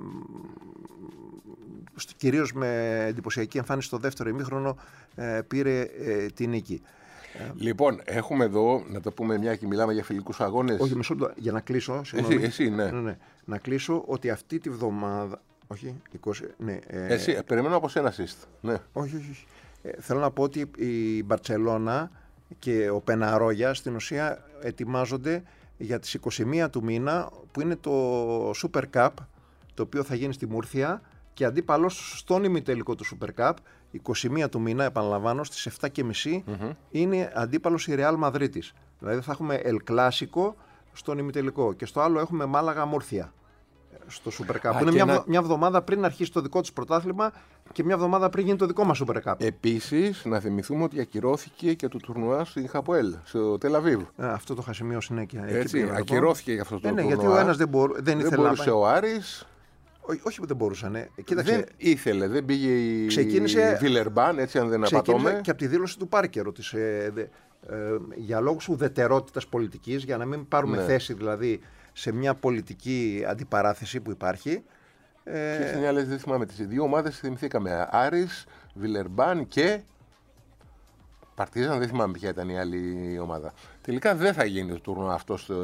κυρίως με εντυπωσιακή εμφάνιση στο δεύτερο ημίχρονο, ε, πήρε ε, τη νίκη. Λοιπόν, έχουμε εδώ, να το πούμε μια και μιλάμε για φιλικούς αγώνες. Όχι, μισό λεπτό, για να κλείσω. Εσύ, εσύ ναι. Ναι, ναι. Να κλείσω ότι αυτή τη βδομάδα. Όχι, είκοσι. Ναι, ε, εσύ, περιμένω από σένα assist. Ναι. Όχι, όχι. όχι. Ε, θέλω να πω ότι η Μπαρτσελώνα και ο Πεναρόγια στην ουσία ετοιμάζονται για τις είκοσι μία του μήνα, που είναι το Super Cup, το οποίο θα γίνει στη Μούρθια, και αντίπαλος στον ημιτελικό του Super Cup, είκοσι μία του μήνα, επαναλαμβάνω, στις επτά και μισή, mm-hmm. είναι αντίπαλος η Real Μαδρίτης. Δηλαδή θα έχουμε El Clásico στον ημιτελικό και στο άλλο έχουμε Μάλαγα Μούρθια στο Super Cup. Α, είναι μια, ένα... μια εβδομάδα πριν αρχίσει το δικό της πρωτάθλημα και μια εβδομάδα πριν γίνει το δικό μας Super Cup. Επίσης, να θυμηθούμε ότι ακυρώθηκε και το τουρνουά στην Χαποέλ, στο Τελαβίβ. Αυτό το είχα σημειώσει συνέχεια. Έτσι, ακυρώθηκε για αυτό το ε, ναι, τουρνουά. Γιατί ο ένας δεν, μπορού, δεν, δεν ήθελε μπορούσε να ο Άρης. Ό, όχι που δεν μπορούσαν. Ε. Κοίταξε, δεν ήθελε, δεν πήγε η ξεκίνησε, Βιλερμπάν, έτσι αν δεν απατώμε. Και από τη δήλωση του Πάρκερ της, ε, δε, ε, για λόγους ουδετερότητας πολιτικής, για να μην πάρουμε ναι. θέση δηλαδή σε μια πολιτική αντιπαράθεση που υπάρχει. Ε, Ποιες είναι οι άλλες, δεν θυμάμαι. Τις δύο ομάδες θυμηθήκαμε. Άρης, Βιλερμπάν και Παρτίζαν, δεν θυμάμαι ποια ήταν η άλλη ομάδα. Τελικά δεν θα γίνει το τουρνουά αυτό στο,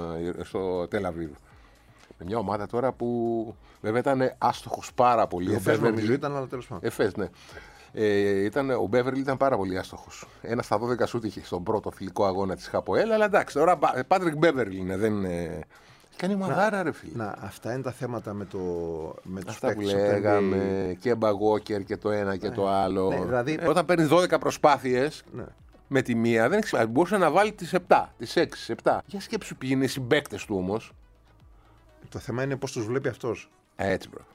στο Τελαβίβ. Με μια ομάδα τώρα που βέβαια ήταν άστοχος πάρα πολύ. Εφές νομίζω ήταν, αλλά τέλος πάντων. Εφές, ναι. Ε, ήταν, ο Μπέβερλι ήταν πάρα πολύ άστοχος. Ένα στα δώδεκα σούτ είχε στον πρώτο φιλικό αγώνα της Χαποέλ, αλλά εντάξει, τώρα Πάτρικ Μπέβερλι είναι, δεν είναι. Κάνει μαδάρα, ρε φίλε. Να, αυτά είναι τα θέματα με, το, με τους αυτά που λέγαμε, και Μπαγόκερ και το ένα και ναι, το άλλο. Ναι, δηλαδή... ε, όταν παίρνει δώδεκα προσπάθειες ναι. με τη μία, δεν ξέρω, μπορούσε να βάλει τις επτά, τις έξι, τις επτά. Για σκέψου πήγαινε οι συμπαίκτες του όμως. Το θέμα είναι πώς τους βλέπει αυτός. Έτσι, μπρο.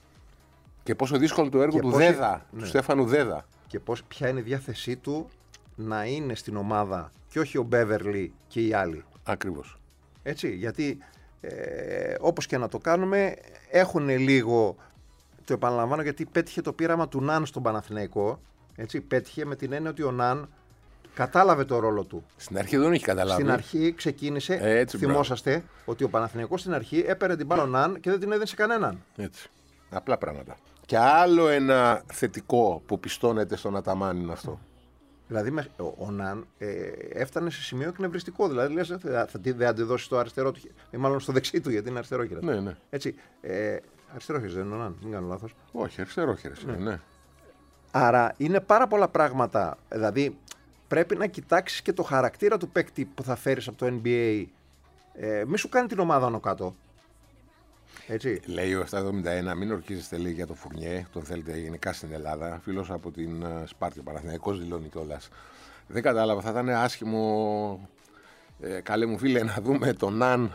Και πόσο δύσκολο το έργο και του πώς... Δέδα, ναι. του Στέφανου Δέδα. Και πώς, ποια είναι η διάθεσή του να είναι στην ομάδα και όχι ο Μπέβερλι και οι άλλοι. Ακριβώς. Έτσι, γιατί ε, όπως και να το κάνουμε, έχουν λίγο, το επαναλαμβάνω γιατί πέτυχε το πείραμα του Ναν στον Παναθηναϊκό. Έτσι, πέτυχε με την έννοια ότι ο Ναν κατάλαβε το ρόλο του. Στην αρχή δεν είχε καταλάβει. Στην αρχή ξεκίνησε, έτσι, θυμόσαστε, μπράβο. ότι ο Παναθηναϊκός στην αρχή έπαιρνε την μπάλα Ναν και δεν την έδινε σε κανέναν. Έτσι. Απλά πράγματα. Και άλλο ένα θετικό που πιστώνεται στον Αταμάν είναι αυτό. Δηλαδή ο, ο Ναν ε, έφτανε σε σημείο εκνευριστικό. Δηλαδή λες, θα, θα δεν αντιδώσει στο αριστερό του, ή μάλλον στο δεξί του, γιατί είναι αριστερόχειρα. Ναι, ναι. Έτσι. Ε, αριστερόχειρα δεν είναι ο Ναν, μην κάνω λάθος. Όχι, αριστερόχειρα ναι. ναι. Άρα είναι πάρα πολλά πράγματα. Δηλαδή πρέπει να κοιτάξεις και το χαρακτήρα του παίκτη που θα φέρεις από το N B A. Ε, μη σου κάνει την ομάδα άνω κάτω. Έτσι. Λέει ο επτακόσια εβδομήντα ένα, μην ορκίζεστε λέει για το Φουρνιέ, τον θέλετε γενικά στην Ελλάδα. Φίλος από την Σπάρτη, ο Παναθηναϊκός δηλώνει κιόλας. Δεν κατάλαβα, θα ήταν άσχημο, ε, καλέ μου φίλε, να δούμε τον Ναν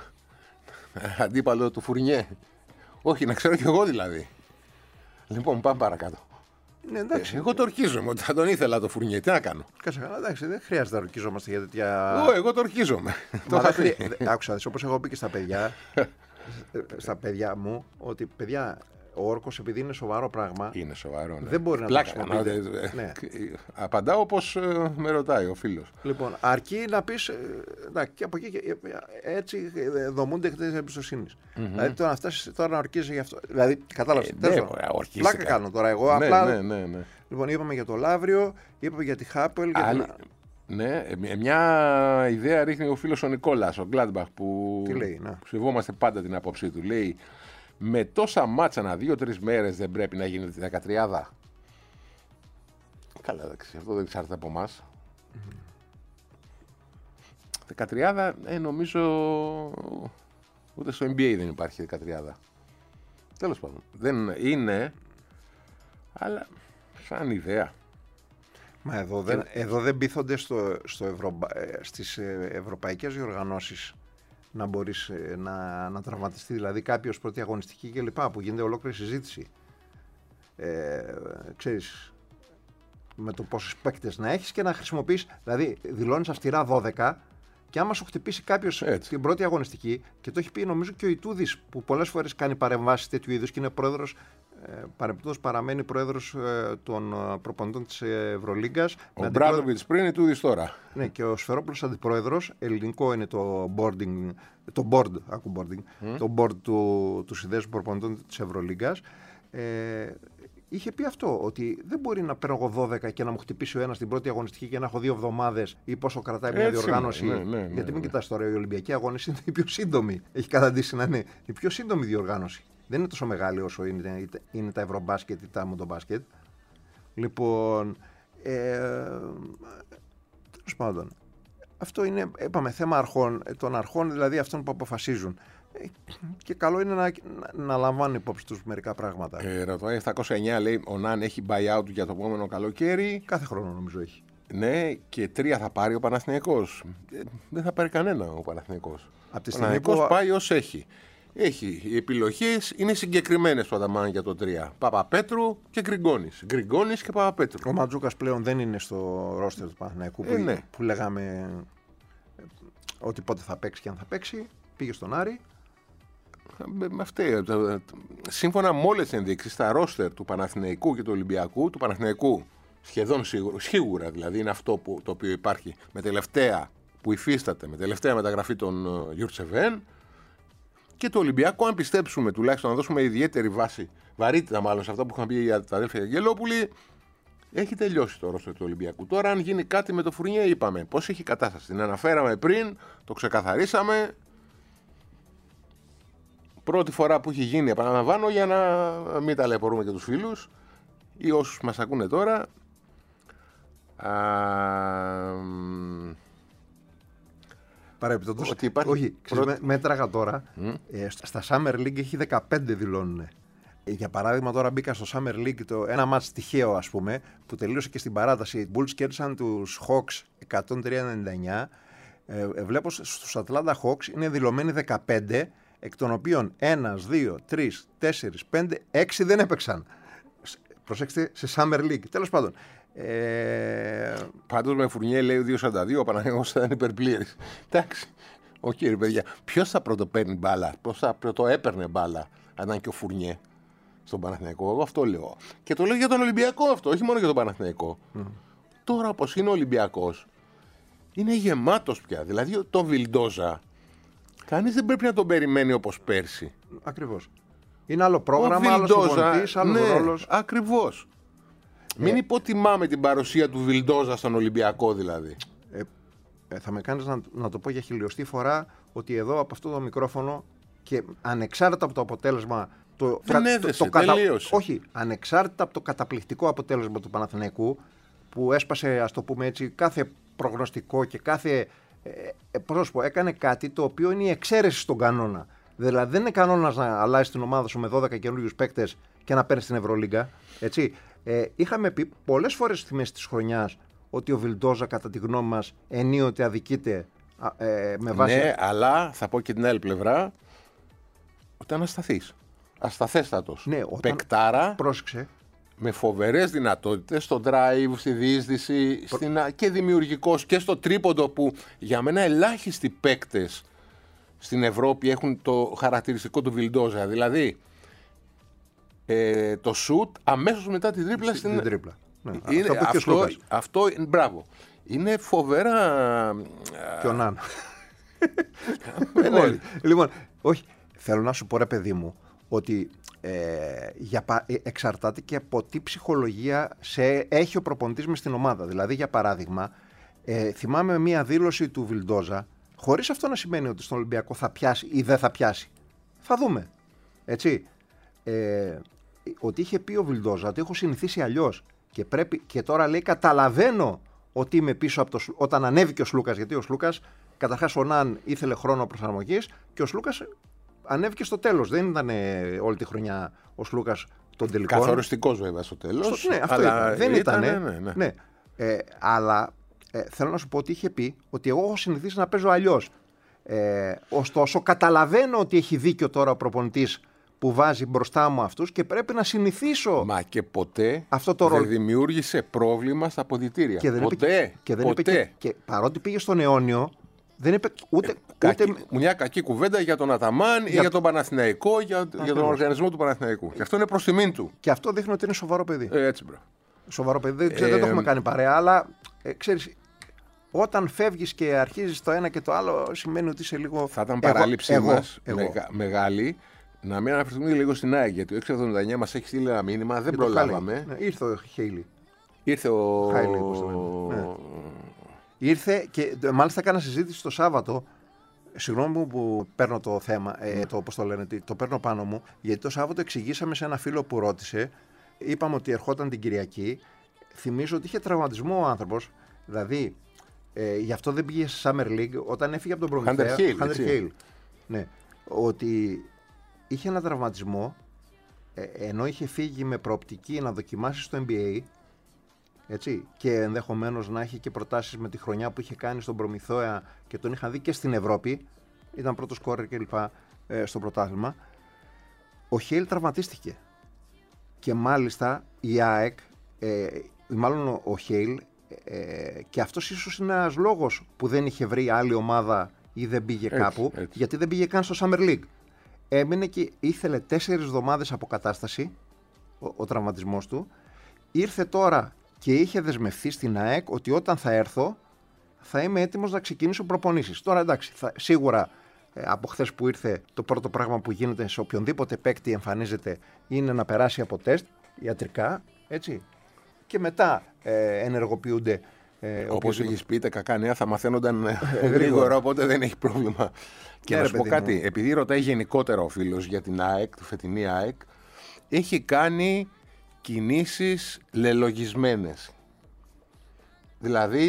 αντίπαλο του Φουρνιέ. Όχι, να ξέρω κι εγώ δηλαδή. Λοιπόν, πάμε παρακάτω. Ναι, εντάξει. Ε, εγώ το ορκίζομαι ότι θα τον ήθελα το Φουρνιέ. Τι να κάνω. Κάτσε καλά, εντάξει, δεν χρειάζεται να ορκίζομαστε για τέτοια. Εγώ, εγώ το ορκίζομαι. Άκουσα, όπως έχω πει και στα παιδιά. Στα παιδιά μου, ότι παιδιά, ο όρκος επειδή είναι σοβαρό πράγμα. Είναι σοβαρό, ναι. Δεν μπορεί να Πλάκα, το χρησιμοποιήσει. Ναι. Ναι. Απαντάω όπως ε, με ρωτάει ο φίλος. Λοιπόν, αρκεί να πεις. Να, και από εκεί έτσι δομούνται εκτές εμπιστοσύνης. Mm-hmm. Δηλαδή τώρα να φτάσεις τώρα να ορκίζεσαι γι' αυτό. Δηλαδή, κατάλαβες. Ε, ναι, πλάκα κάνω τώρα εγώ. Ναι, απλά, ναι, ναι, ναι. Λοιπόν, είπαμε για το Λαύριο, είπαμε για τη Χάπελ. Για Άλλη... την... Ναι, μια ιδέα ρίχνει ο φίλος ο Νικόλας, ο Γκλάντμπαχ, που, λέει, ναι. που σεβόμαστε πάντα την άποψή του. Λέει, με τόσα μάτσα δύο-τρεις μέρες δεν πρέπει να γίνεται δεκατριάδα. Καλά, εντάξει, αυτό δεν εξάρτηται από εμάς. Mm. Δεκατριάδα, ε, νομίζω, ούτε στο N B A δεν υπάρχει δεκατριάδα. Τέλος πάντων, δεν είναι, αλλά σαν ιδέα. Μα εδώ δεν, εδώ δεν πείθονται στο, στο Ευρω, στις ευρωπαϊκές διοργανώσεις να μπορείς να, να τραυματιστεί, δηλαδή κάποιος πρώτη αγωνιστική κλπ. Που γίνεται ολόκληρη συζήτηση. Ε, ξέρεις, με το πόσους παίκτες να έχεις και να χρησιμοποιείς, δηλαδή δηλώνεις αυστηρά δώδεκα και άμα σου χτυπήσει κάποιος την πρώτη αγωνιστική, και το έχει πει νομίζω και ο Ιτούδης που πολλές φορές κάνει παρεμβάσεις τέτοιου είδους και είναι πρόεδρος Ε, Παρεμπιπτόντως παραμένει πρόεδρος ε, των προπονητών της Ευρωλίγκας. Ο Μπράντοβιτς πριν ή τούδης τώρα. Ναι, και ο Σφερόπουλος αντιπρόεδρος. Ελληνικό είναι το boarding, το board, άκου boarding, mm. το board του, του συνδέσμου προπονητών της Ευρωλίγκας. Ε, είχε πει αυτό, ότι δεν μπορεί να παίρνω εγώ δώδεκα και να μου χτυπήσει ο ένας την πρώτη αγωνιστική και να έχω δύο εβδομάδες ή πόσο κρατάει μια Έτσι, διοργάνωση. ναι, ναι, ναι, γιατί μην ναι. κοιτάς τώρα, η Ολυμπιακή αγώνιση είναι η πιο σύντομη. Έχει καταντήσει να είναι η πιο σύντομη διοργάνωση. Δεν είναι τόσο μεγάλη όσο είναι, είναι τα ευρωμπάσκετ ή τα μοντομπάσκετ. Λοιπόν, ε, τέλος πάντων, αυτό είναι, είπαμε, θέμα αρχών, των αρχών, δηλαδή αυτών που αποφασίζουν. Ε, και καλό είναι να, να, να λαμβάνουν υπόψη τους μερικά πράγματα. Ε, ρωτάει επτακόσια εννιά, λέει, ο Ναν έχει buyout για το επόμενο καλοκαίρι. Κάθε χρόνο νομίζω έχει. Ναι, και τρία θα πάρει ο Παναθηναϊκός. Ε, δεν θα πάρει κανένα ο Παναθηναϊκός. Από τη Ο στιγμή Παναθηναϊκός που... πάει ως έχει. Έχει. Οι επιλογές είναι συγκεκριμένες του Ανταμάν για το τρία. Παπαπέτρου και Γκριγκόνης. Γκριγκόνης και Παπαπέτρου. Ο Ματζούκας πλέον δεν είναι στο ρόστερ του Παναθηναϊκού που, Ε, ναι. που λέγαμε ε, ότι πότε θα παίξει και αν θα παίξει. Πήγε στον Άρη. Με, με αυτή, σύμφωνα με όλες τις ενδείξεις, τα ρόστερ του Παναθηναϊκού και του Ολυμπιακού, του Παναθηναϊκού σχεδόν σίγουρα, σίγουρα δηλαδή είναι αυτό που, το οποίο υπάρχει με τελευταία, που υφίσταται με τελευταία μεταγραφή των uh, Γιουρτσεβέν, και το Ολυμπιακό, αν πιστέψουμε τουλάχιστον, να δώσουμε ιδιαίτερη βάση, βαρύτητα μάλλον σε αυτά που είχαν πει για τα αδέλφια Αγγελόπουλοι, έχει τελειώσει το ρόστερ του Ολυμπιακού. Τώρα, αν γίνει κάτι με το Φουρνιέ, είπαμε πώς έχει κατάσταση. Την αναφέραμε πριν, το ξεκαθαρίσαμε. Πρώτη φορά που έχει γίνει, επαναλαμβάνω, για να μην ταλαιπωρούμε και τους φίλους ή όσους μας ακούνε τώρα. Α, Παρεμπιπτόντως, ότι υπάρχει όχι, ξέρεις, πρώτη... με, μέτραγα τώρα, mm. ε, στα Summer League έχει δεκαπέντε δηλώνουν. Ε, για παράδειγμα, τώρα μπήκα στο Summer League το, ένα μάτς τυχαίο, ας πούμε, που τελείωσε και στην παράταση. Οι Bulls κέρδισαν τους Hawks εκατόν τρία ενενήντα εννιά. Ε, ε, βλέπω στους Atlanta Hawks είναι δηλωμένοι δεκαπέντε, εκ των οποίων ένα, δύο, τρία, τέσσερα, πέντε, έξι δεν έπαιξαν. Προσέξτε, σε Summer League. Τέλος πάντων. Ε... Πάντως με Φουρνιέ λέει ο δύο σαράντα δύο, ο Παναγιώτης θα είναι υπερπλήρης. Εντάξει, οκ, okay, παιδιά. Ποιος θα πρωτοπαίρνει μπάλα, ποιος θα πρωτοέπαιρνε μπάλα, αν ήταν και ο Φουρνιέ στον Παναθηναϊκό. Εγώ αυτό λέω. Και το λέω για τον Ολυμπιακό αυτό, όχι μόνο για τον Παναθηναϊκό. Mm. Τώρα, όπως είναι ο Ολυμπιακός, είναι γεμάτος πια. Δηλαδή, τον Βιλντόζα, κανείς δεν πρέπει να τον περιμένει όπως πέρσι. Ακριβώς. Είναι άλλο πρόγραμμα, άλλο προπονητής, άλλο ναι, ρόλος. Ακριβώς. Ε, Μην υποτιμάμε την παρουσία του Βιλντόζα στον Ολυμπιακό δηλαδή. Ε, ε, θα με κάνεις να, να το πω για χιλιοστή φορά ότι εδώ από αυτό το μικρόφωνο και ανεξάρτητα από το αποτέλεσμα. Το, δεν κα, έδεσε, το, το τελείωσε. Κατα... Όχι, ανεξάρτητα από το καταπληκτικό αποτέλεσμα του Παναθηναϊκού που έσπασε, ας το πούμε έτσι, κάθε προγνωστικό και κάθε. Ε, ε, πώς πω, έκανε κάτι το οποίο είναι η εξαίρεση στον κανόνα. Δηλαδή δεν είναι κανόνας να αλλάζει την ομάδα σου με δώδεκα καινούριους παίκτες και να παίρνει την Ευρωλίγκα. Έτσι. Ε, είχαμε πει πολλές φορές στη μέση της χρονιάς ότι ο Βιλντόζα, κατά τη γνώμη μας, ενίοτε αδικείται ε, με βάση. Ναι, αλλά θα πω και την άλλη πλευρά ότι ήταν ασταθής. Ασταθέστατος. Ναι, όταν... Παικτάρα. Πρόσεξε. Με φοβερές δυνατότητες στο drive, στη διείσδυση, Προ... στην... και δημιουργικός και στο τρίποντο, που για μένα ελάχιστοι παίκτες στην Ευρώπη έχουν το χαρακτηριστικό του Βιλντόζα. Δηλαδή ε, το σουτ αμέσως μετά την τρίπλα. Στην την τρίπλα. Ναι. Είναι, αυτό, αυτό, αυτό, μπράβο. Είναι φοβερά. Και ο Ναν. ναι. Λοιπόν, όχι, θέλω να σου πω, ρε παιδί μου, ότι ε, για, εξαρτάται και από τι ψυχολογία σε έχει ο προπονητής μες στην ομάδα. Δηλαδή, για παράδειγμα, ε, θυμάμαι μία δήλωση του Βιλντόζα, χωρίς αυτό να σημαίνει ότι στον Ολυμπιακό θα πιάσει ή δεν θα πιάσει. Θα δούμε. Έτσι. Ε, ότι είχε πει ο Βιλντόζα ότι έχω συνηθίσει αλλιώς και, πρέπει, και τώρα λέει καταλαβαίνω ότι είμαι πίσω από το, όταν ανέβηκε ο Σλούκας, γιατί ο Σλούκας, καταρχάς ο Ναν ήθελε χρόνο προσαρμογής και ο Σλούκας ανέβηκε στο τέλος. Δεν ήταν όλη τη χρονιά ο Σλούκας τον τελικό. Καθοριστικός βέβαια στο τέλος. Στο, ναι, αυτό αλλά δεν ήταν. ήταν ναι, ναι. Ναι. Ε, αλλά ε, θέλω να σου πω ότι είχε πει ότι εγώ έχω συνηθίσει να παίζω αλλιώς. Ε, ωστόσο, καταλαβαίνω ότι έχει δίκιο τώρα ο προπονητής που βάζει μπροστά μου αυτούς και πρέπει να συνηθίσω. Μα και ποτέ αυτό το δεν δημιούργησε πρόβλημα στα αποδυτήρια. Και δεν ποτέ. Είπε, και, δεν ποτέ. Είπε και, και παρότι πήγε στον αιώνιο, Δεν είπε ούτε. Ε, κακή, ούτε... Μια κακή κουβέντα για τον Αταμάν για... ή για τον Παναθηναϊκό, για, για τον οργανισμό του Παναθηναϊκού. Και αυτό είναι προς τιμήν του. Και αυτό δείχνει ότι είναι σοβαρό παιδί. Ε, έτσι, μπρο. Σοβαρό παιδί. Δεν, ξέρω, ε, δεν το έχουμε κάνει παρέα, αλλά ε, ξέρεις, όταν φεύγεις και αρχίζεις το ένα και το άλλο, σημαίνει ότι είσαι λίγο. Θα ήταν παράληψή μας μεγα, μεγάλη να μην αναφερθούμε λίγο στην ΑΕΚ. Γιατί ο έξι εβδομήντα εννιά μας έχει στείλει ένα μήνυμα, δεν προλάβαμε. Ναι, ήρθε ο Χέιλι. Ήρθε ο. Χάιλι, πώς το λένε. Ναι. Ήρθε και μάλιστα έκανα συζήτηση το Σάββατο. Συγγνώμη που παίρνω το θέμα, ε, το, πώς το λένε, το παίρνω πάνω μου, γιατί το Σάββατο εξηγήσαμε σε ένα φίλο που ρώτησε. Είπαμε ότι ερχόταν την Κυριακή. Θυμίζω ότι είχε τραυματισμό ο άνθρωπος. Δηλαδή, ε, γι' αυτό δεν πήγε σε Summer League όταν έφυγε από τον Προμηθέα. Hunter Hill. Ναι. Ότι είχε ένα τραυματισμό, ε, ενώ είχε φύγει με προοπτική να δοκιμάσει στο N B A. Έτσι, και ενδεχομένως να έχει και προτάσεις με τη χρονιά που είχε κάνει στον Προμηθέα και τον είχαν δει και στην Ευρώπη. Ήταν πρώτος σκόρερ και λοιπά ε, στο πρωτάθλημα. Ο Χέιλ τραυματίστηκε. Και μάλιστα η ΑΕΚ, ε, μάλλον ο Χέιλ, ε, και αυτός ίσως είναι ένας λόγος που δεν είχε βρει άλλη ομάδα ή δεν πήγε έτσι, κάπου, έτσι. Γιατί δεν πήγε καν στο Summer League. Έμεινε και ήθελε τέσσερις εβδομάδες αποκατάσταση, ο, ο τραυματισμός του. Ήρθε τώρα και είχε δεσμευθεί στην ΑΕΚ ότι όταν θα έρθω θα είμαι έτοιμος να ξεκινήσω προπονήσεις. Τώρα εντάξει, θα, σίγουρα ε, από χθες που ήρθε το πρώτο πράγμα που γίνεται σε οποιονδήποτε παίκτη εμφανίζεται είναι να περάσει από τεστ ιατρικά, έτσι. Και μετά ε, ενεργοποιούνται. Ε, Όπως έχεις πει, τα κακά νέα θα μαθαίνονταν γρήγορα, οπότε δεν έχει πρόβλημα. Και να σου πω κάτι, μου. Επειδή ρωτάει γενικότερα ο φίλος για την ΑΕΚ, τη φετινή ΑΕΚ, έχει κάνει κινήσεις λελογισμένες. Δηλαδή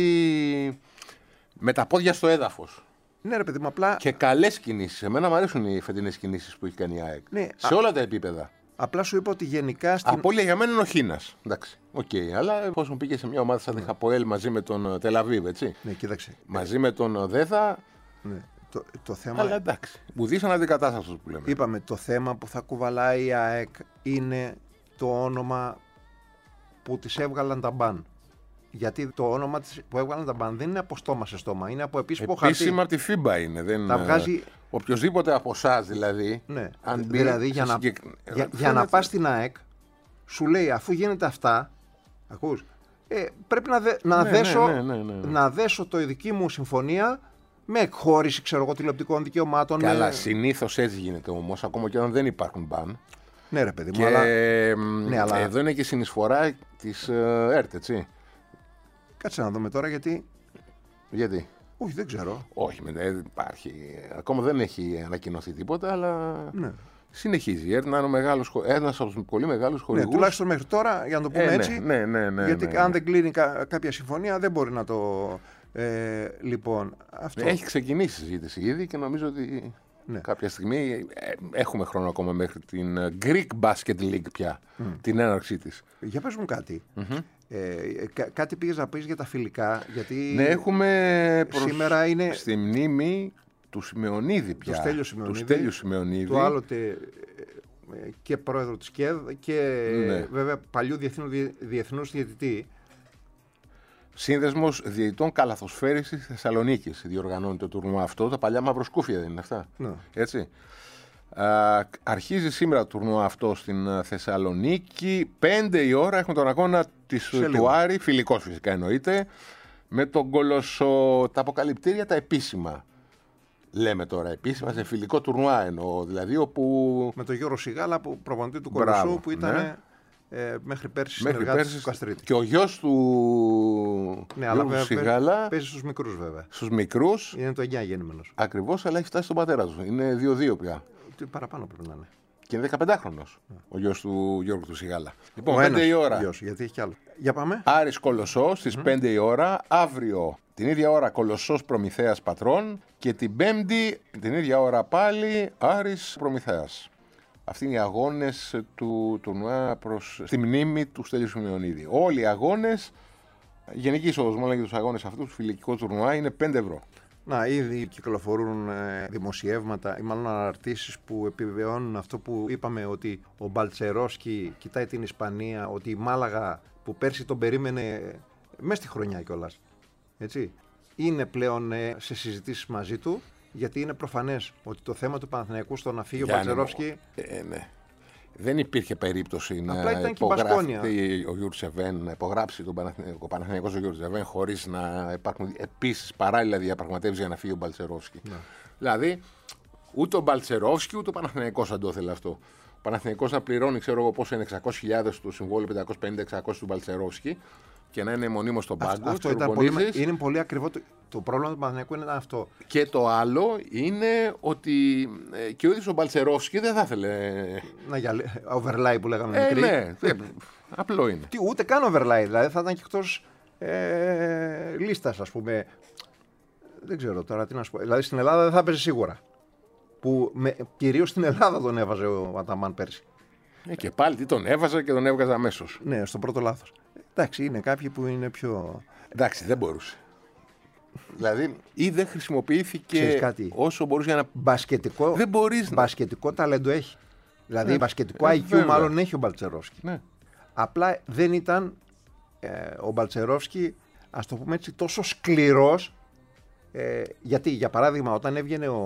με τα πόδια στο έδαφος. Ναι, ρε παιδί μου, απλά. Και καλές κινήσεις. Εμένα μου αρέσουν οι φετινές κινήσεις που έχει κάνει η ΑΕΚ. Ναι, σε α... όλα τα επίπεδα. Απλά σου είπα ότι γενικά. Στην... Απόλυτα για μένα είναι ο Χίνας. Εντάξει. Οκ. Okay. Αλλά εφόσον πήγε σε μια ομάδα σαν την Χαποέλ μαζί με τον Τελαβίβ, έτσι. Ναι, κοίταξε. Μαζί με τον Δέθα. Ναι. Το, το θέμα... Αλλά εντάξει. Μπουδής αναντικατάστατος που λέμε. Είπαμε, το θέμα που θα κουβαλάει η ΑΕΚ είναι το όνομα που της έβγαλαν τα μπαν. Γιατί το όνομα της που έβγαλαν τα μπαν δεν είναι από στόμα σε στόμα, είναι από επίσημο χαρτί. Επίσημα από τη φίμπα είναι. Δεν... Τα βγάζει... Οποιοςδήποτε από εσάς δηλαδή. Ναι. Αν δηλαδή για να, συγκεκ... για, για να πας στην ΑΕΚ, σου λέει αφού γίνεται αυτά, ακούς, ε, πρέπει να, δε, να, ναι, δέσω, ναι, ναι, ναι, ναι. να δέσω το δική μου συμφωνία με εκχώρηση, ξέρω εγώ, τηλεοπτικών δικαιωμάτων. Καλά, με... συνήθως έτσι γίνεται όμως, ακόμα και όταν δεν υπάρχουν μπαν. Ναι, ρε παιδί μου, και... αλλά... Ναι, αλλά... Εδώ είναι και η συνεισφορά της uh, ΕΡΤ, έτσι. Κάτσε να δούμε τώρα γιατί. Γιατί. Όχι, δεν ξέρω. Όχι, δεν υπάρχει. Ακόμα δεν έχει ανακοινωθεί τίποτα, αλλά ναι. Συνεχίζει. Η ΕΡΤ να είναι μεγάλος, ένας από τους πολύ μεγάλους χορηγούς. Ναι, τουλάχιστον μέχρι τώρα, για να το πούμε ε, έτσι. Ναι, ναι, ναι, γιατί ναι. αν δεν κλείνει κα, κάποια συμφωνία, δεν μπορεί να το. Ε, λοιπόν, αυτό. Έχει ξεκινήσει η συζήτηση ήδη και νομίζω ότι. Ναι. Κάποια στιγμή έχουμε χρόνο ακόμα μέχρι την Greek Basket League πια, mm. την έναρξή της. Για πες μου κάτι. Mm-hmm. Ε, κά, κάτι πήγες να πεις για τα φιλικά, γιατί ναι, έχουμε σήμερα είναι στη μνήμη του Σιμεωνίδη πια. Του Στέλιου Σιμεωνίδη. Του Στέλιου Σιμεωνίδη. Του άλλοτε και πρόεδρο της ΚΕΔ και ναι. βέβαια παλιού διεθνού, διεθνούς διαιτητή. Σύνδεσμος Διαιτητών Καλαθοσφαίρισης Θεσσαλονίκης διοργανώνει το τουρνουά αυτό. Τα παλιά μαυροσκούφια δεν είναι αυτά. Ναι. Έτσι. Α, αρχίζει σήμερα το τουρνουά αυτό στην Θεσσαλονίκη. Πέντε η ώρα έχουμε τον αγώνα της, του Άρη, φιλικός φυσικά εννοείται, με τον Κολοσσό. Τα αποκαλυπτήρια τα επίσημα. Λέμε τώρα επίσημα σε φιλικό τουρνουά εννοώ. Δηλαδή όπου. Με τον Γιώργο Σιγάλα, που προπονητή του Κολοσσού, που ήταν. Ναι. Ε, μέχρι πέρσι συνεργάτης του Καστρίτη. Και ο γιος του ναι, αλλά βέβαια, Σιγάλα παίζει στους μικρούς βέβαια. Στους μικρούς. Είναι το εννιά γεννημένος. Ακριβώς, αλλά έχει φτάσει στον πατέρα του. Είναι δύο δύο πια. Τι παραπάνω πρέπει να είναι. Και είναι δεκαπεντάχρονος yeah. ο γιος του Γιώργου του Σιγάλα. Λοιπόν, ο πέντε η ώρα. Γιος, γιατί έχει κι άλλο. Για πάμε. Άρης Κολοσσός στις mm. πέντε η ώρα. Αύριο την ίδια ώρα Κολοσσός Προμηθέας Πατρών. Και την Πέμπτη την ίδια ώρα πάλι Άρης Προμηθέας. Αυτοί είναι οι αγώνες του τουρνουά προς στη μνήμη του Στέλιου Σιμεωνίδη. Όλοι οι αγώνες, γενική είσοδος μόνο για τους αγώνες αυτούς, του φιλικό τουρνουά είναι πέντε ευρώ. Να, ήδη κυκλοφορούν ε, δημοσιεύματα ή μάλλον αναρτήσεις που επιβεβαιώνουν αυτό που είπαμε, ότι ο Μπαλτσερόσκι κοιτάει την Ισπανία, ότι η Μάλαγα που πέρσι τον περίμενε μέσα στη χρονιά κιόλας, έτσι, είναι πλέον ε, σε συζητήσεις μαζί του, γιατί είναι προφανές ότι το θέμα του Παναθηναϊκού στο να φύγει ο Μπαλτσερόφσκι. Ε, ναι. Δεν υπήρχε περίπτωση απλά να υπογράψει ο Γιουρτσεβέν, να υπογράψει τον Παναθηναϊκό, ο Παναθηναϊκός ο Γιουρτσεβέν χωρίς να υπάρχουν επίσης παράλληλα διαπραγματεύσεις για να φύγει ο Μπαλτσερόφσκι. Ναι. Δηλαδή, ούτε ο Μπαλτσερόφσκι ούτε ο Παναθηναϊκός αν το ήθελε αυτό. Ο Παναθηναϊκός να πληρώνει, ξέρω εγώ πόσο είναι, εξακόσιες χιλιάδες του συμβόλου, πεντακόσιες πενήντα εξακόσιες του Μπαλτσερόφσκι και να είναι μονίμως στον πάγκο. Αυτό ήταν πολύ, είναι πολύ ακριβό. Το, το πρόβλημα του Παναθηναϊκού είναι αυτό. Και το άλλο είναι ότι ε, και ο ίδιος ο Μπαλτσερόφσκι δεν θα ήθελε. Να για overlay που λέγαμε ε, μικρή. Ναι, ε, απλό είναι. Τι, ούτε καν overlay, δηλαδή θα ήταν και εκτός ε, λίστας, ας πούμε. Δεν ξέρω τώρα τι να σου πω. Δηλαδή στην Ελλάδα δεν θα έπαιζε σίγουρα. Που με, κυρίως στην Ελλάδα τον έβαζε ο Αταμάν πέρσι. Ε, και πάλι τι τον έβαζα και τον έβγαζα αμέσως. Ναι, στο πρώτο λάθος. Εντάξει, είναι κάποιοι που είναι πιο. Εντάξει, δεν μπορούσε. Δηλαδή, ή δεν χρησιμοποιήθηκε όσο μπορούσε για να. Μπασκετικό, δεν μπορείς να. Μπασκετικό ταλέντο έχει. Δηλαδή, ναι, μπασκετικό ε, άι κιου βέβαια. Μάλλον έχει ο Μπαλτσερόφσκι. Ναι. Απλά δεν ήταν ε, ο Μπαλτσερόφσκι, ας το πούμε έτσι, τόσο σκληρός. Ε, γιατί, για παράδειγμα, όταν έβγαινε ο,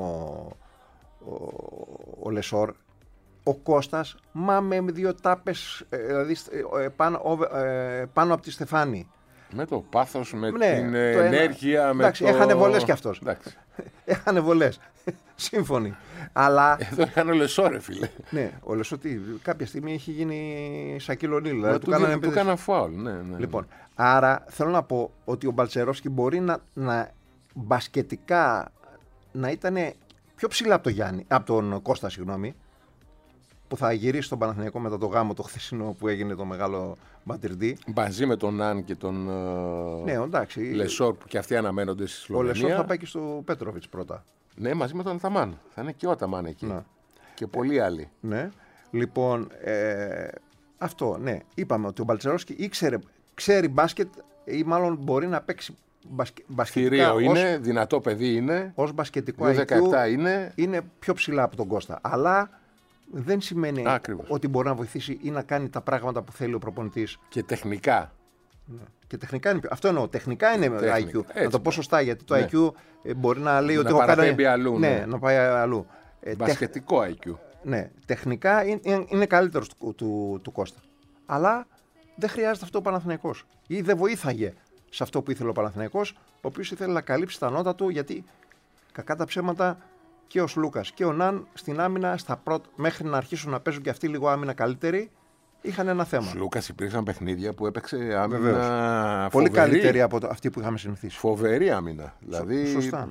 ο, ο Λεσόρ, ο Κώστας, μα με δύο τάπες ε, δηλαδή, ε, πάνω, ε, πάνω από τη στεφάνη. Με το πάθος, με ναι, την ενέργεια. Ένα... Με εντάξει, το... έχανε βολές κι αυτός. Εντάξει. Έχανε βολές. Σύμφωνοι. Αλλά... Εδώ είχαν ο Λεσόρ, ρε φίλε. Ναι, ο Λεσόρ τι, κάποια στιγμή έχει γίνει Σακίλ Ονίλ. Δηλαδή, του κάνανε του κάνα φάουλ. Ναι, ναι. Λοιπόν, άρα θέλω να πω ότι ο Μπαλτσερόφσκι μπορεί να, να μπασκετικά να ήταν πιο ψηλά από τον, Γιάννη, από τον Κώστα, συγγνώμη, που θα γυρίσει στον Παναθηναϊκό μετά το γάμο το χθεσινό που έγινε το μεγάλο μπατριντή. Μαζί με τον Ναν και τον ναι, εντάξει. Λεσόρ που και αυτοί αναμένονται στη Σλοβενία. Ο Λεσόρ θα πάει και στο Πέτροβιτς πρώτα. Ναι, μαζί με τον Αταμάν. Θα είναι και ο Αταμάν εκεί. Να. Και πολλοί άλλοι. Ναι. Λοιπόν, ε, αυτό, ναι. Είπαμε ότι ο Μπαλτσερόφσκι ήξερε, ξέρει μπάσκετ ή μάλλον μπορεί να παίξει μπασκε, μπασκετικά. Θηρίο είναι, ως, δυνατό παιδί είναι. Ως μπασκετικό άι κιου είναι. είναι πιο ψηλά από τον Κώστα. Αλλά δεν σημαίνει Άκριβος. ότι μπορεί να βοηθήσει ή να κάνει τα πράγματα που θέλει ο προπονητής. Και τεχνικά. Ναι. Και τεχνικά είναι πιο... Αυτό εννοώ. Τεχνικά είναι τεχνικά. άι κιου. Έτσι. Να το πω σωστά, γιατί το ναι. άι κιου μπορεί να λέει να ότι έχω κάνει. Αλλού, ναι, ναι, να πάει αλλού. Μπασκετικό άι κιου. Ναι, τεχνικά είναι, είναι καλύτερο του, του, του Κώστα. Αλλά δεν χρειάζεται αυτό ο Παναθηναϊκός. Ή δεν βοήθαγε σε αυτό που ήθελε ο Παναθηναϊκός, ο οποίος ήθελε να καλύψει τα νότα του, γιατί κακά τα ψέματα και ο Σλούκας και ο Ναν στην άμυνα, στα πρώτα, μέχρι να αρχίσουν να παίζουν και αυτοί λίγο άμυνα καλύτερη, είχαν ένα θέμα. Σλούκας υπήρξαν παιχνίδια που έπαιξε άμυνα. Βεβαίως. Πολύ καλύτερη από το, αυτή που είχαμε συνηθίσει. Φοβερή άμυνα. Δηλαδή... Σωστά.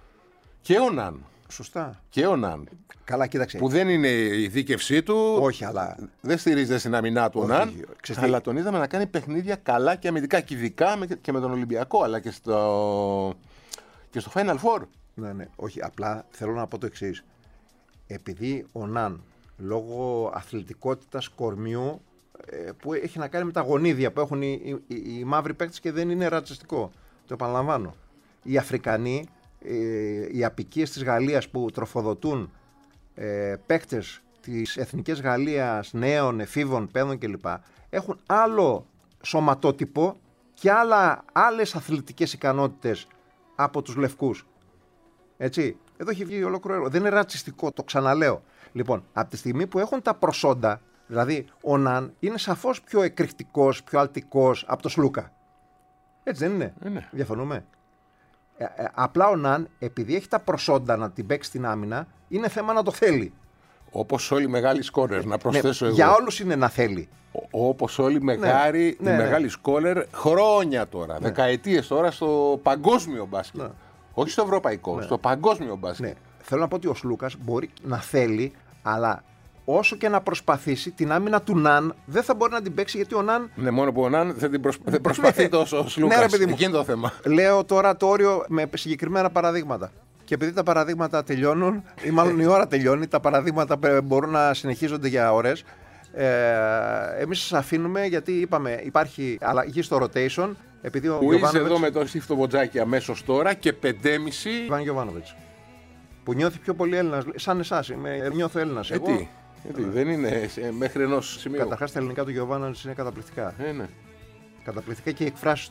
Και ο Ναν. Σωστά. Και ο Ναν. Καλά, κοίταξε. Που δεν είναι η δίκευσή του. Όχι, αλλά. Δεν στηρίζεται στην αμυνά του ο Ναν. Αλλά τον είδαμε να κάνει παιχνίδια καλά και αμυντικά και ειδικά και με τον Ολυμπιακό, αλλά και στο, και στο Final Four. Ναι, ναι. Όχι, απλά θέλω να πω το εξής. Επειδή ο Ναν λόγω αθλητικότητας κορμιού ε, που έχει να κάνει με τα γονίδια που έχουν οι, οι, οι, οι μαύροι παίκτες και δεν είναι ρατσιστικό. Το επαναλαμβάνω. Οι Αφρικανοί, ε, οι απικίες της Γαλλίας που τροφοδοτούν ε, παίκτες της Εθνικής Γαλλίας, νέων, εφήβων, παιδών κλπ. Έχουν άλλο σωματότυπο και άλλα, άλλες αθλητικές ικανότητες από τους λευκούς. Έτσι. Εδώ έχει βγει ολόκληρο έργο. Δεν είναι ρατσιστικό, το ξαναλέω. Λοιπόν, από τη στιγμή που έχουν τα προσόντα, δηλαδή ο Ναν είναι σαφώς πιο εκρηκτικός, πιο αλτικός από το Σλούκα. Έτσι δεν είναι? είναι. Διαφωνούμε. Ε, ε, απλά ο Ναν, επειδή έχει τα προσόντα να την παίξει στην άμυνα, είναι θέμα να το θέλει. Όπως όλοι οι μεγάλοι σκόρερ, να προσθέσω ναι, εγώ. Για όλους είναι να θέλει. Όπως όλοι οι μεγάλοι, ναι, ναι, ναι. μεγάλοι σκόρερ χρόνια τώρα, ναι. δεκαετίες τώρα στο παγκόσμιο μπάσκετ. Ναι. Όχι στο ευρωπαϊκό, ναι. στο παγκόσμιο μπάσκετ. Ναι. Θέλω να πω ότι ο Σλούκας μπορεί να θέλει, αλλά όσο και να προσπαθήσει, την άμυνα του Ναν δεν θα μπορεί να την παίξει, γιατί ο Ναν. Ναι, μόνο που ο Ναν δεν, την προσ... δεν προσπαθεί τόσο ο Σλούκας. Ναι, ρε παιδί μου. Εκεί είναι το θέμα. Λέω τώρα το όριο με συγκεκριμένα παραδείγματα. Και επειδή τα παραδείγματα τελειώνουν, ή μάλλον η ώρα τελειώνει, τα παραδείγματα μπορούν να συνεχίζονται για ώρες. Ε, εμείς σας αφήνουμε, γιατί είπαμε υπάρχει αλλαγή στο rotation. Επειδή ο που Γιωβάνοβιτς... είσαι εδώ με τον Στίφτο Βοτζάκη αμέσως τώρα και πεντέμιση. Ιβάν Γιωβάνοβιτς. Που νιώθει πιο πολύ Έλληνας, σαν εσάς. Είμαι, νιώθω Έλληνας. Ε, εγώ. Τι, ε, τι, δεν είναι ε, μέχρι ενός σημείου. Καταρχάς τα ελληνικά του Γιωβάνοβιτς είναι καταπληκτικά. Ε, ναι. Καταπληκτικά και οι εκφράσεις του.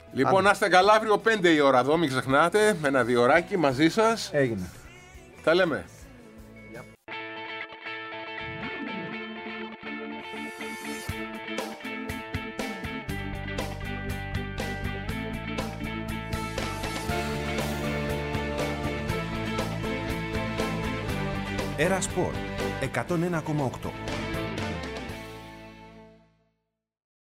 Λοιπόν, να είστε καλά, αύριο πέντε η ώρα εδώ, μην ξεχνάτε, με ένα διωράκι μαζί σας. Έγινε. Τα λέμε. Era Sport εκατόν ένα κόμμα οκτώ.